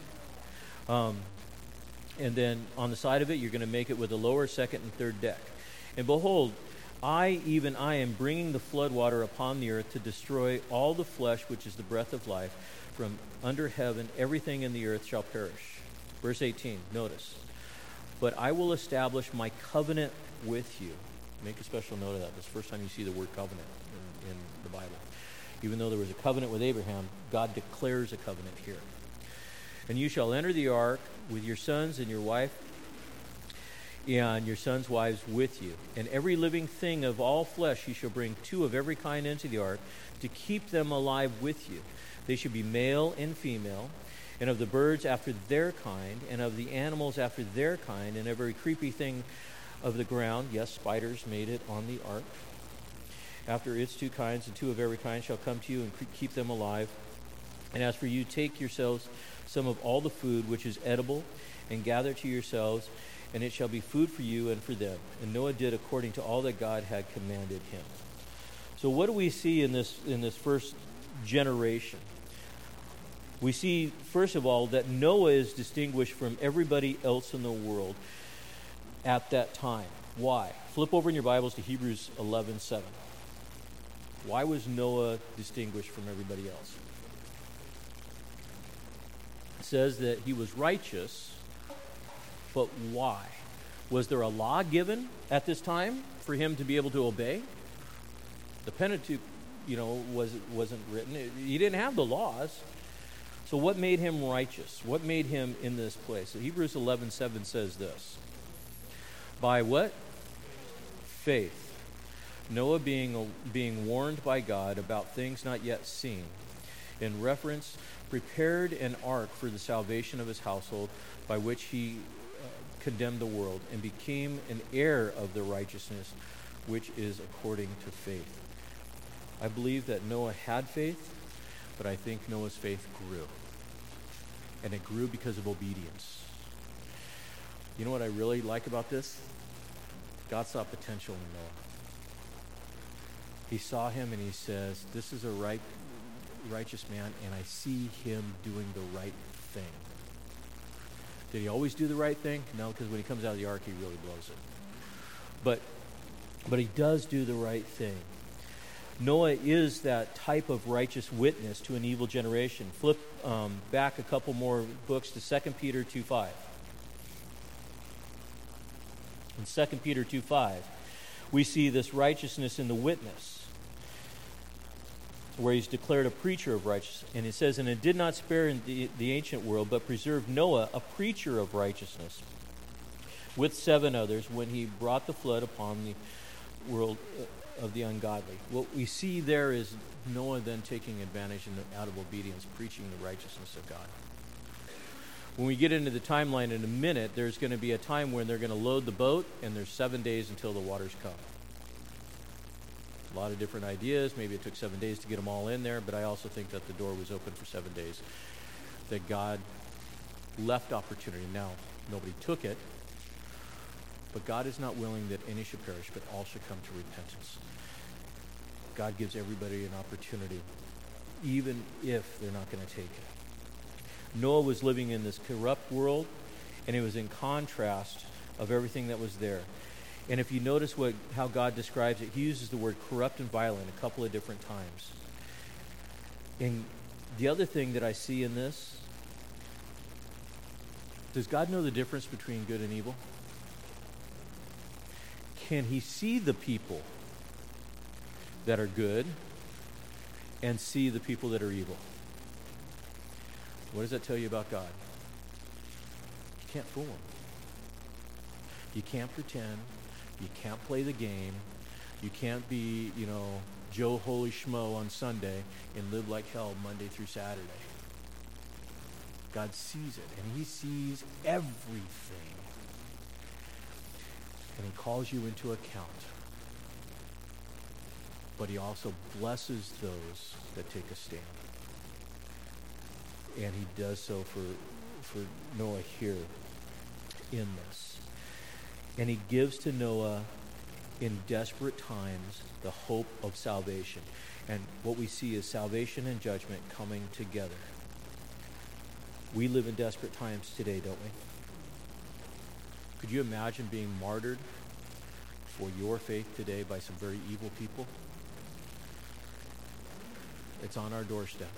And then on the side of it, you're going to make it with a lower, second, and third deck. And behold, I am bringing the floodwater upon the earth to destroy all the flesh, which is the breath of life. From under heaven, everything in the earth shall perish. Verse 18, notice. But I will establish my covenant with you. Make a special note of that. This is the first time you see the word covenant in the Bible. Even though there was a covenant with Abraham, God declares a covenant here. And you shall enter the ark with your sons and your wife and your sons' wives with you. And every living thing of all flesh you shall bring 2 of every kind into the ark to keep them alive with you. They should be male and female, and of the birds after their kind, and of the animals after their kind, and every creepy thing of the ground. Yes, spiders made it on the ark. After its 2 kinds, and 2 of every kind shall come to you and keep them alive. And as for you, take yourselves some of all the food which is edible, and gather to yourselves, and it shall be food for you and for them. And Noah did according to all that God had commanded him. So what do we see in this first generation? We see, first of all, that Noah is distinguished from everybody else in the world at that time. Why? Flip over in your Bibles to Hebrews 11:7. Why was Noah distinguished from everybody else? It says that he was righteous, but why? Was there a law given at this time for him to be able to obey? The Pentateuch, wasn't written. He didn't have the laws. So what made him righteous? What made him in this place? So Hebrews 11:7 says this. By what? Faith. Noah being warned by God about things not yet seen. In reference, prepared an ark for the salvation of his household, by which he condemned the world and became an heir of the righteousness which is according to faith. I believe that Noah had faith, but I think Noah's faith grew. And it grew because of obedience. You know what I really like about this? God saw potential in Noah. He saw him and he says, this is a righteous man, and I see him doing the right thing. Did he always do the right thing? No, because when he comes out of the ark, he really blows it. But he does do the right thing. Noah is that type of righteous witness to an evil generation. Flip back a couple more books to 2 Peter 2:5. In 2 Peter 2:5, we see this righteousness in the witness, where he's declared a preacher of righteousness. And it says, and it did not spare in the ancient world, but preserved Noah, a preacher of righteousness, with 7 others, when he brought the flood upon the world of the ungodly. What we see there is Noah then taking advantage and out of obedience, preaching the righteousness of God. When we get into the timeline in a minute, there's going to be a time when they're going to load the boat, and there's 7 days until the waters come. A lot of different ideas. Maybe it took 7 days to get them all in there, but I also think that the door was open for 7 days. That God left opportunity. Now, nobody took it, but God is not willing that any should perish, but all should come to repentance. God gives everybody an opportunity, even if they're not going to take it. Noah was living in this corrupt world, and it was in contrast of everything that was there. And if you notice how God describes it, he uses the word corrupt and violent a couple of different times. And the other thing that I see in this, does God know the difference between good and evil? Can he see the people that are good and see the people that are evil? What does that tell you about God? You can't fool him. You can't pretend. You can't play the game. You can't be, Joe Holy Schmo on Sunday and live like hell Monday through Saturday. God sees it, and he sees everything. And he calls you into account. But he also blesses those that take a stand. And he does so for Noah here in this. And he gives to Noah in desperate times the hope of salvation. And what we see is salvation and judgment coming together. We live in desperate times today, don't we? Could you imagine being martyred for your faith today by some very evil people? It's on our doorstep.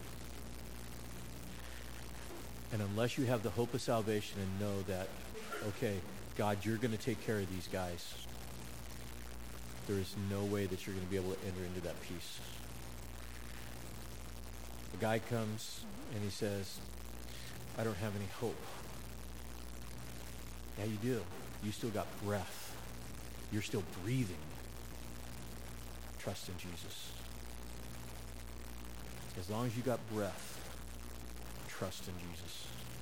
And unless you have the hope of salvation and know that, okay, God, you're going to take care of these guys, there is no way that you're going to be able to enter into that peace. The guy comes and he says, I don't have any hope. Yeah, you do. You still got breath. You're still breathing. Trust in Jesus. As long as you got breath, trust in Jesus.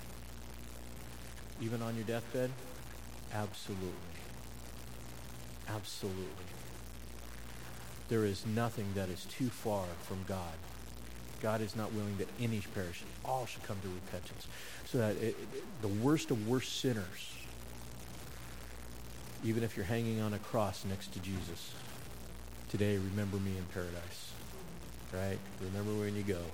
Even on your deathbed? Absolutely. Absolutely. There is nothing that is too far from God. God is not willing that any should perish. All should come to repentance. So that the worst of worst sinners, even if you're hanging on a cross next to Jesus, today remember me in paradise. Right? Remember when you go.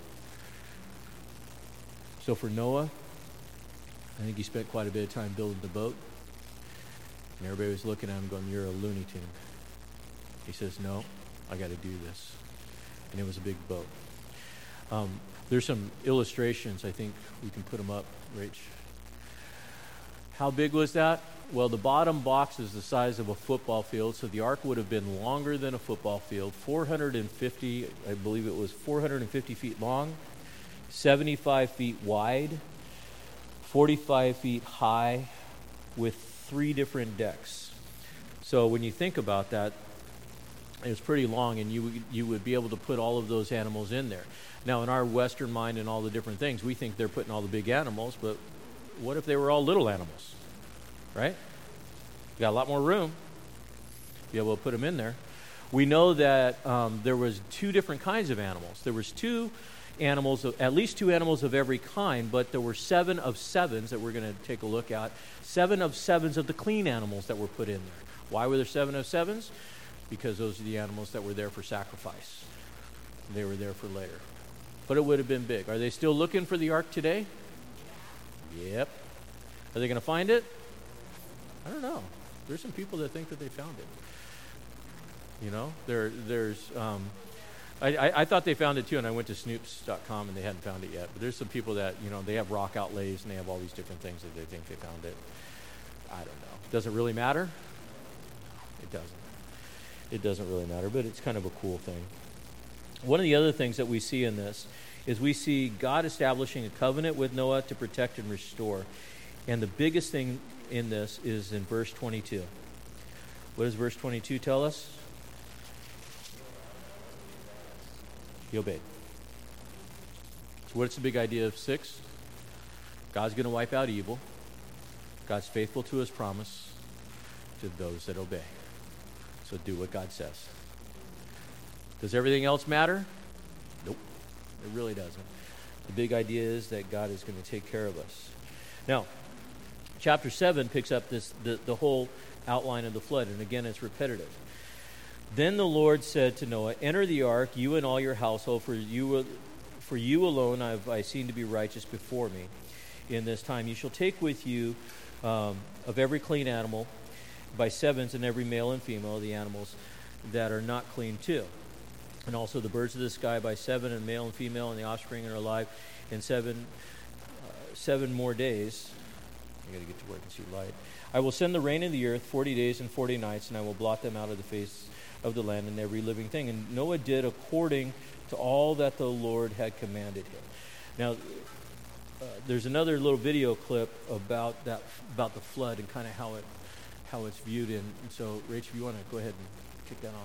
So for Noah, I think he spent quite a bit of time building the boat. And everybody was looking at him going, you're a Looney Tune. He says, no, I got to do this. And it was a big boat. There's some illustrations. I think we can put them up, Rach. How big was that? Well, the bottom box is the size of a football field, so the ark would have been longer than a football field. 450, I believe it was 450 feet long, 75 feet wide, 45 feet high, with 3 different decks. So when you think about that, it was pretty long, and you would be able to put all of those animals in there. Now, in our Western mind and all the different things, we think they're putting all the big animals, but what if they were all little animals? Right? You got a lot more room to be able to put them in there. We know that there was 2 different kinds of animals. There was 2 animals, at least 2 animals of every kind, but there were 7 of 7s that we're going to take a look at. 7 of 7s of the clean animals that were put in there. Why were there 7 of 7s? Because those are the animals that were there for sacrifice. They were there for later. But it would have been big. Are they still looking for the ark today? Yep. Are they going to find it? I don't know. There's some people that think that they found it. You know, I thought they found it too, and I went to snoops.com and they hadn't found it yet. But there's some people that, you know, they have rock outlays and they have all these different things that they think they found it. I don't know. Does it really matter? It doesn't. It doesn't really matter, but it's kind of a cool thing. One of the other things that we see in this is we see God establishing a covenant with Noah to protect and restore. And the biggest thing in this is in verse 22. What does verse 22 tell us? He obeyed. So what's the big idea of 6? God's going to wipe out evil. God's faithful to his promise to those that obey. So do what God says. Does everything else matter? Nope. It really doesn't. The big idea is that God is going to take care of us. Now, chapter 7 picks up the whole outline of the flood, and again, it's repetitive. Then the Lord said to Noah, "Enter the ark, you and all your household, for you alone I seen to be righteous before me. In this time you shall take with you of every clean animal by 7s, and every male and female of the animals that are not clean too. And also the birds of the sky by 7, and male and female, and the offspring that are alive in 7 more days." I got to get to where I can see light. "I will send the rain in the earth 40 days and 40 nights, and I will blot them out of the face of the land and every living thing." And Noah did according to all that the Lord had commanded him. Now, there's another little video clip about the flood and kind of how it's viewed. And so, Rach, if you want to go ahead and kick that on.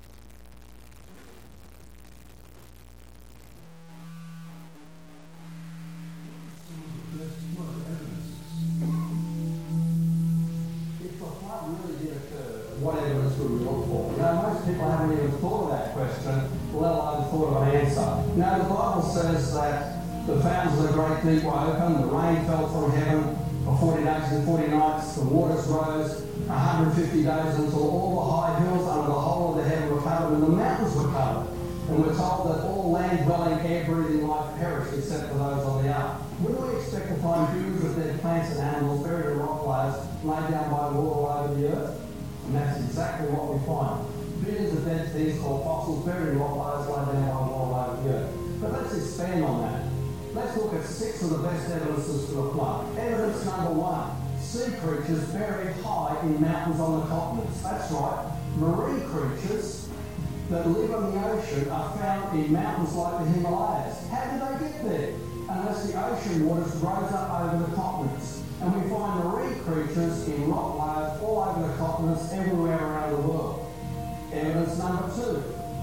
What evidence would we look for? Most people haven't even thought of that question, let alone thought of an answer. The Bible says that the fountains of the great deep were open, the rain fell from heaven for 40 days and 40 nights, the waters rose 150 days until all the high hills under the whole of the heaven were covered and the mountains were covered. And we're told that all land-dwelling, air-breathing life perished except for those on the ark. Wouldn't we expect to find billions of dead plants and animals buried in rock layers laid down by water all over the earth? And that's exactly what we find. Billions of dead things called fossils buried in rock layers laid down by water all over the earth. But let's expand on that. Let's look at 6 of the best evidences for the flood. Evidence number 1. Sea creatures buried high in mountains on the continents. That's right. Marine creatures that live on the ocean are found in mountains like the Himalayas. How did they get there? Unless the ocean waters rose up over the continents. And we find marine creatures in rock layers all over the continents, everywhere around the world. Evidence number 2.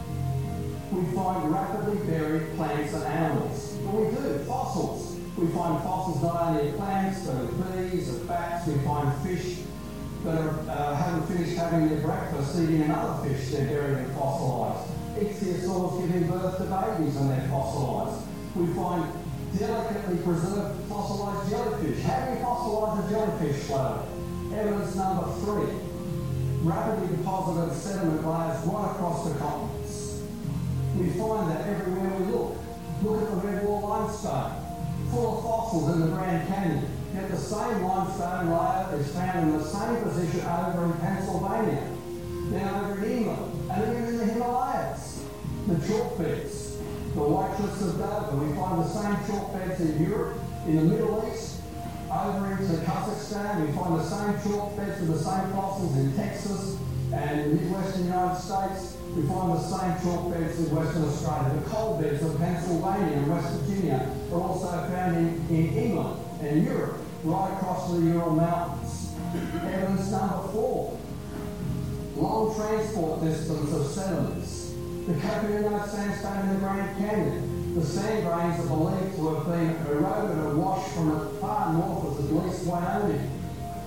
We find rapidly buried plants and animals. Well, we do. Fossils. We find fossils not only of plants, but of bees, of bats. We find fish that haven't finished having their breakfast, eating another fish they're buried and fossilised. Ichthyosaurs giving birth to babies and they're fossilised. We find delicately preserved fossilised jellyfish. How do you fossilise a jellyfish float? Evidence number 3. Rapidly deposited sediment layers right across the continents. We find that everywhere we look. Look at the Red Wall limestone, full of fossils in the Grand Canyon. Yet the same limestone layer is found in the same position over in Pennsylvania, now over in England, and even in the Himalayas. The chalk beds, the white cliffs of Dover. We find the same chalk beds in Europe, in the Middle East, over into Kazakhstan. We find the same chalk beds with the same fossils in Texas and in the Midwestern United States. We find the same chalk beds in Western Australia. The coal beds of Pennsylvania and West Virginia are also found in England and Europe, right across the Ural Mountains. Evidence number 4. Long transport distance of sediments. The Coconino sandstone in the Grand Canyon. The sand grains are believed to have been eroded and washed from as far north as at least Wyoming.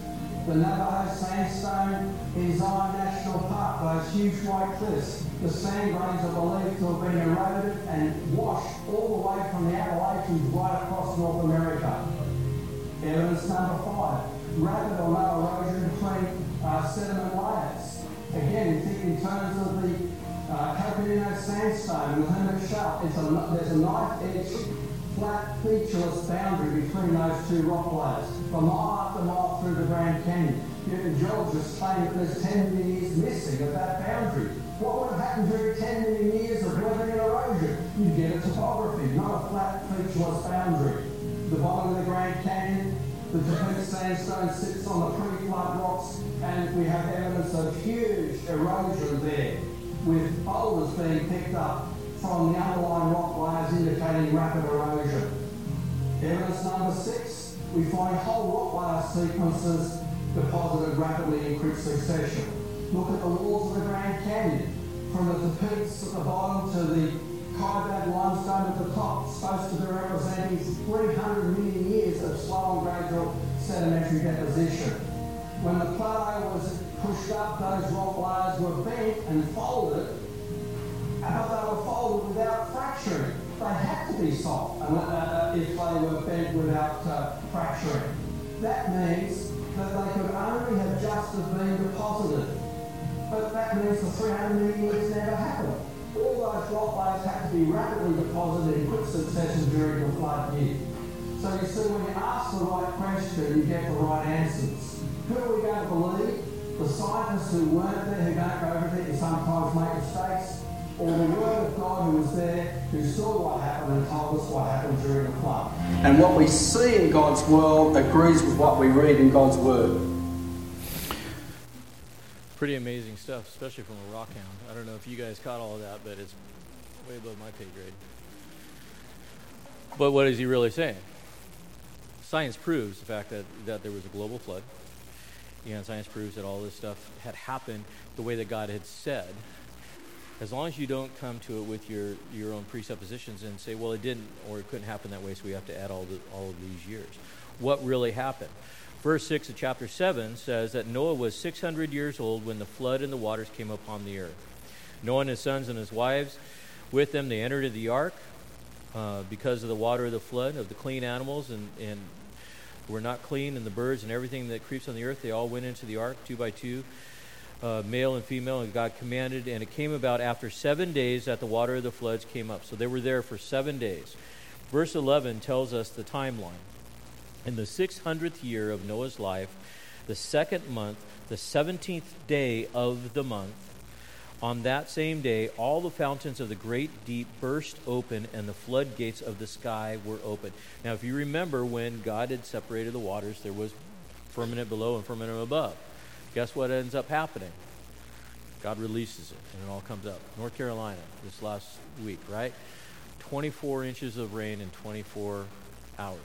The Navajo sandstone in Zion National Park, those huge white cliffs, the sand grains are believed to have been eroded and washed all the way from the Appalachians right across North America. Evidence number 5, rapid or no erosion between sediment layers. Again, think in terms of the Coconino sandstone and the Hermit Shelf. There's a knife-edged, flat, featureless boundary between those two rock layers, for mile after mile through the Grand Canyon. Yet the geologists claim that there's 10 million years missing of that boundary. What would have happened during 10 million years of weathering and erosion? You'd get a topography, not a flat, featureless boundary. The bottom of the Grand Canyon, the Topeka sandstone sits on the pre-flood rocks, and we have evidence of huge erosion there, with boulders being picked up from the underlying rock layers indicating rapid erosion. Evidence number 6, we find whole rock layer sequences deposited rapidly in quick succession. Look at the walls of the Grand Canyon, from the Tepeats at the bottom to the Kaibab limestone at the top, supposed to be representing 300 million years of slow and gradual sedimentary deposition. When the plateau was pushed up, those rock layers were bent and folded, but they were folded without fracturing. They had to be soft if they were bent without fracturing. That means that they could only have just have been deposited. But that means the 300 million years never happened. All those rock layers had to be rapidly deposited in quick succession during the flood year. So you see, when you ask the right question, you get the right answers. Who are we going to believe? The scientists who weren't there, who don't go over there, and sometimes make mistakes, or the Word of God who was there, who saw what happened and told us what happened during the flood. And what we see in God's world agrees with what we read in God's Word. Pretty amazing stuff, especially from a rock hound. I don't know if you guys caught all of that, but it's way above my pay grade. But what is he really saying? Science proves the fact that there was a global flood. And science proves that all this stuff had happened the way that God had said. As long as you don't come to it with your own presuppositions and say, well, it didn't, or it couldn't happen that way, so we have to add all of these years. What really happened? Verse 6 of chapter 7 says that Noah was 600 years old when the flood and the waters came upon the earth. Noah and his sons and his wives, with them they entered the ark because of the water of the flood, of the clean animals and were not clean, and the birds and everything that creeps on the earth, they all went into the ark, 2 by 2, male and female, and God commanded, and it came about after 7 days that the water of the floods came up. So they were there for 7 days. Verse 11 tells us the timeline. In the 600th year of Noah's life, the 2nd month, the 17th day of the month, on that same day, all the fountains of the great deep burst open, and the floodgates of the sky were open. Now, if you remember, when God had separated the waters, there was firmament below and firmament above. Guess what ends up happening? God releases it, and it all comes up. North Carolina, this last week, right? 24 inches of rain in 24 hours.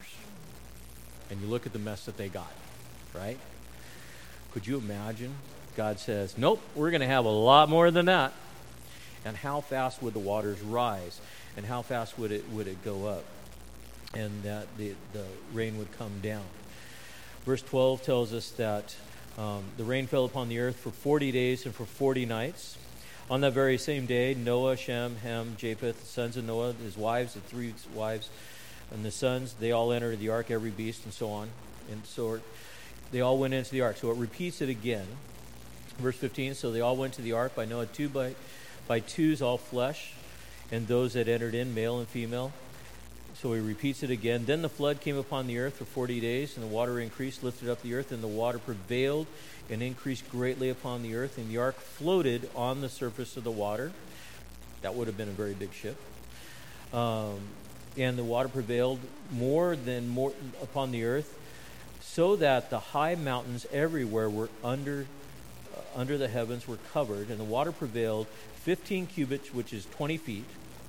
And you look at the mess that they got, right? Could you imagine? God says, nope, we're going to have a lot more than that. And how fast would the waters rise? And how fast would it go up? And that the rain would come down. Verse 12 tells us that the rain fell upon the earth for 40 days and for 40 nights. On that very same day, Noah, Shem, Ham, Japheth, the sons of Noah, his wives, the 3 wives, and the sons, they all entered the ark, every beast, and so on. And so they all went into the ark. So it repeats it again. Verse 15, so they all went to the ark by Noah, 2 by 2s, all flesh, and those that entered in, male and female. So he repeats it again. Then the flood came upon the earth for 40 days, and the water increased, lifted up the earth, and the water prevailed and increased greatly upon the earth, and the ark floated on the surface of the water. That would have been a very big ship. And the water prevailed more upon the earth, so that the high mountains everywhere were under the heavens were covered, and the water prevailed 15 cubits, which is 20 feet,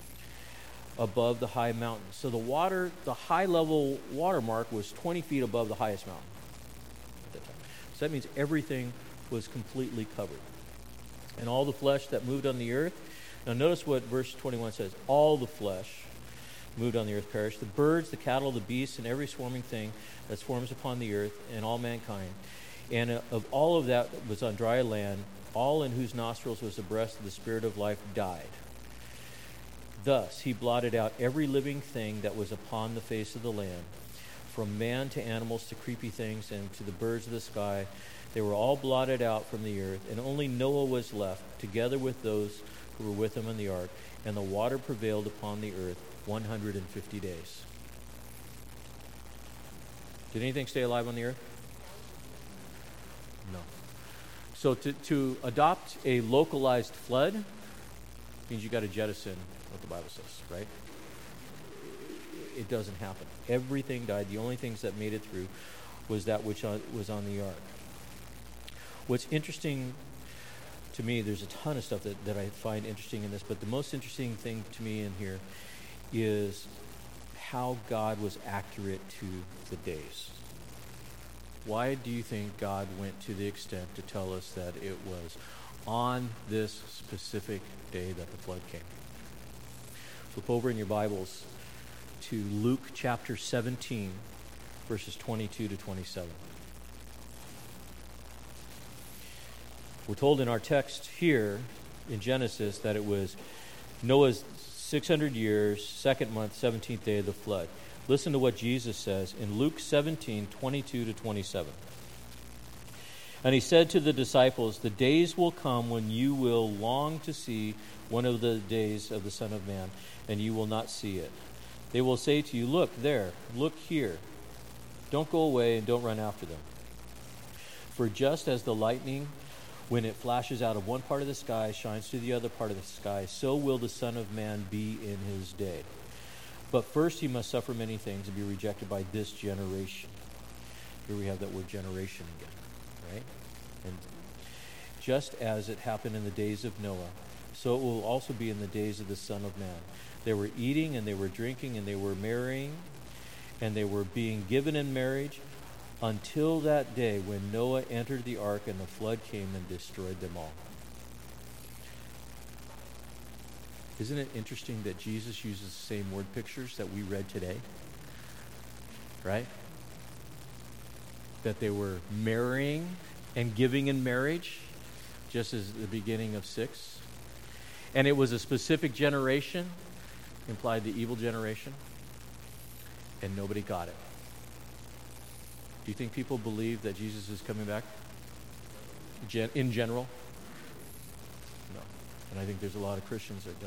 above the high mountains. So the high level water mark was 20 feet above the highest mountain at that time. So that means everything was completely covered. And all the flesh that moved on the earth. Now notice what verse 21 says. All the flesh moved on the earth perished. The birds, the cattle, the beasts, and every swarming thing that swarms upon the earth, and all mankind. And of all of that was on dry land, all in whose nostrils was the breath of the Spirit of life died. Thus he blotted out every living thing that was upon the face of the land, from man to animals to creepy things and to the birds of the sky. They were all blotted out from the earth, and only Noah was left, together with those who were with him in the ark, and the water prevailed upon the earth 150 days. Did anything stay alive on the earth? No. So to adopt a localized flood means you got to jettison what the Bible says, right? It doesn't happen. Everything died. The only things that made it through was that which was on the ark. What's interesting to me, there's a ton of stuff that I find interesting in this, but the most interesting thing to me in here is how God was accurate to the days. Why do you think God went to the extent to tell us that it was on this specific day that the flood came? Flip over in your Bibles to Luke chapter 17, verses 22 to 27. We're told in our text here in Genesis that it was Noah's 600 years, second month, 17th day of the flood. Listen to what Jesus says in Luke 17, 22 to 27. And he said to the disciples, "The days will come when you will long to see one of the days of the Son of Man, and you will not see it. They will say to you, 'Look there, look here.' Don't go away and don't run after them. For just as the lightning, when it flashes out of one part of the sky, shines to the other part of the sky, so will the Son of Man be in his day. But first he must suffer many things and be rejected by this generation." Here we have that word generation again, right? And just as it happened in the days of Noah, so it will also be in the days of the Son of Man. They were eating and they were drinking and they were marrying and they were being given in marriage until that day when Noah entered the ark and the flood came and destroyed them all. Isn't it interesting that Jesus uses the same word pictures that we read today? Right? That they were marrying and giving in marriage, just as the beginning of 6. And it was a specific generation, implied the evil generation, and nobody got it. Do you think people believe that Jesus is coming back in general? No. And I think there's a lot of Christians that don't.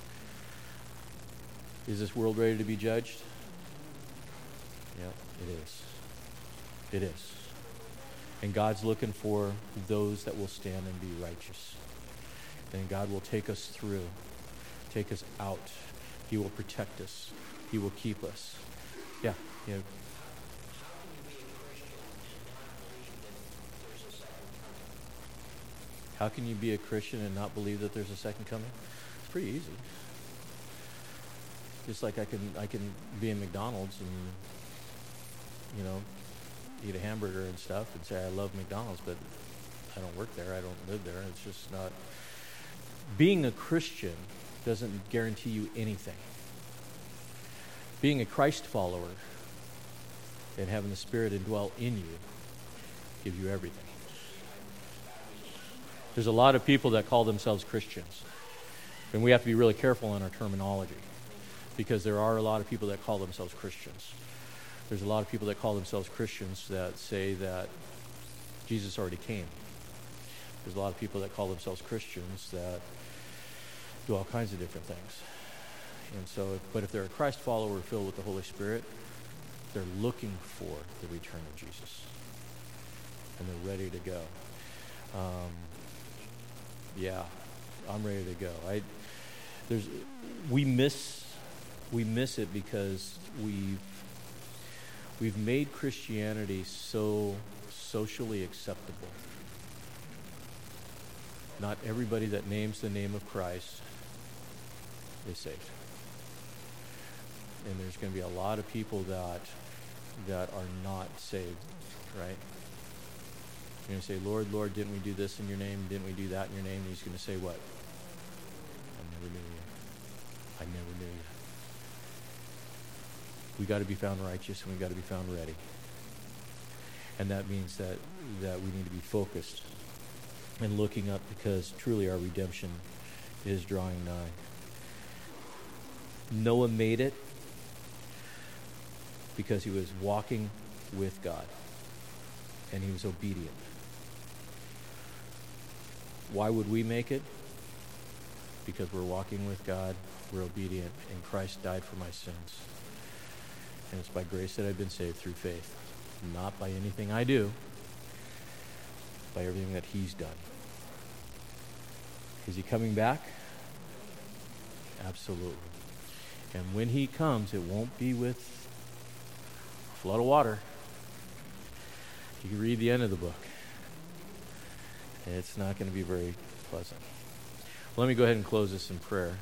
Is this world ready to be judged? Yeah, it is. It is. And God's looking for those that will stand and be righteous. And God will take us through, take us out. He will protect us. He will keep us. Yeah. How can you be a Christian and not believe that there's a second coming? It's pretty easy. Just like I can be in McDonald's and, eat a hamburger and stuff and say I love McDonald's, but I don't work there. I don't live there. It's just not. Being a Christian doesn't guarantee you anything. Being a Christ follower and having the Spirit indwell in you gives you everything. There's a lot of people that call themselves Christians, and we have to be really careful in our terminology because there are a lot of people that call themselves Christians. There's a lot of people that call themselves Christians that say that Jesus already came. There's a lot of people that call themselves Christians that do all kinds of different things. And so, but if they're a Christ follower filled with the Holy Spirit, they're looking for the return of Jesus. And they're ready to go. I'm ready to go. We miss it because we've made Christianity so socially acceptable. Not everybody that names the name of Christ is saved. And there's going to be a lot of people that are not saved, right? You're going to say, Lord, Lord, didn't we do this in your name? Didn't we do that in your name? And he's going to say what? I never knew you. I never knew you. We got to be found righteous and we got to be found ready. And that means that we need to be focused and looking up, because truly our redemption is drawing nigh. Noah made it because he was walking with God and he was obedient. Why would we make it? Because we're walking with God, we're obedient, and Christ died for my sins. And it's by grace that I've been saved through faith. Not by anything I do, by everything that he's done. Is he coming back? Absolutely. And when he comes, it won't be with a flood of water. You can read the end of the book. It's not going to be very pleasant. Well, let me go ahead and close this in prayer.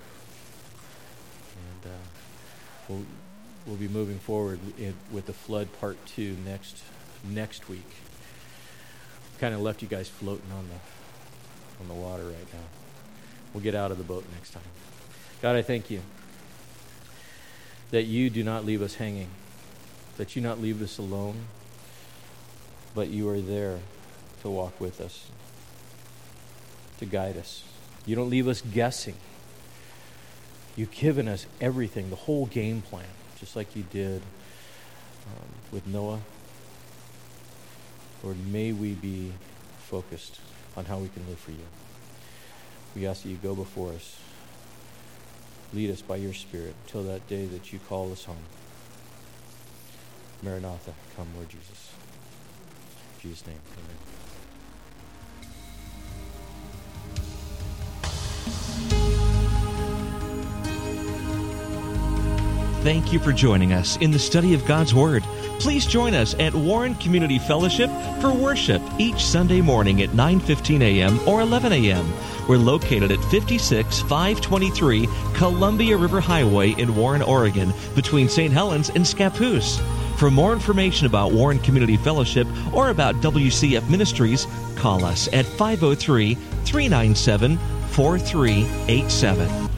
And we'll be moving forward with the flood part 2 next week. Kind of left you guys floating on the water right now. We'll get out of the boat next time. God, I thank you that you do not leave us hanging, that you not leave us alone, but you are there to walk with us, to guide us. You don't leave us guessing. You've given us everything, the whole game plan, just like you did with Noah. Lord, may we be focused on how we can live for you. We ask that you go before us. Lead us by your Spirit until that day that you call us home. Maranatha, come, Lord Jesus. In Jesus' name, amen. Thank you for joining us in the study of God's Word. Please join us at Warren Community Fellowship for worship each Sunday morning at 9:15 a.m. or 11 a.m. We're located at 56523 Columbia River Highway in Warren, Oregon, between St. Helens and Scappoose. For more information about Warren Community Fellowship or about WCF Ministries, call us at 503-397-4387.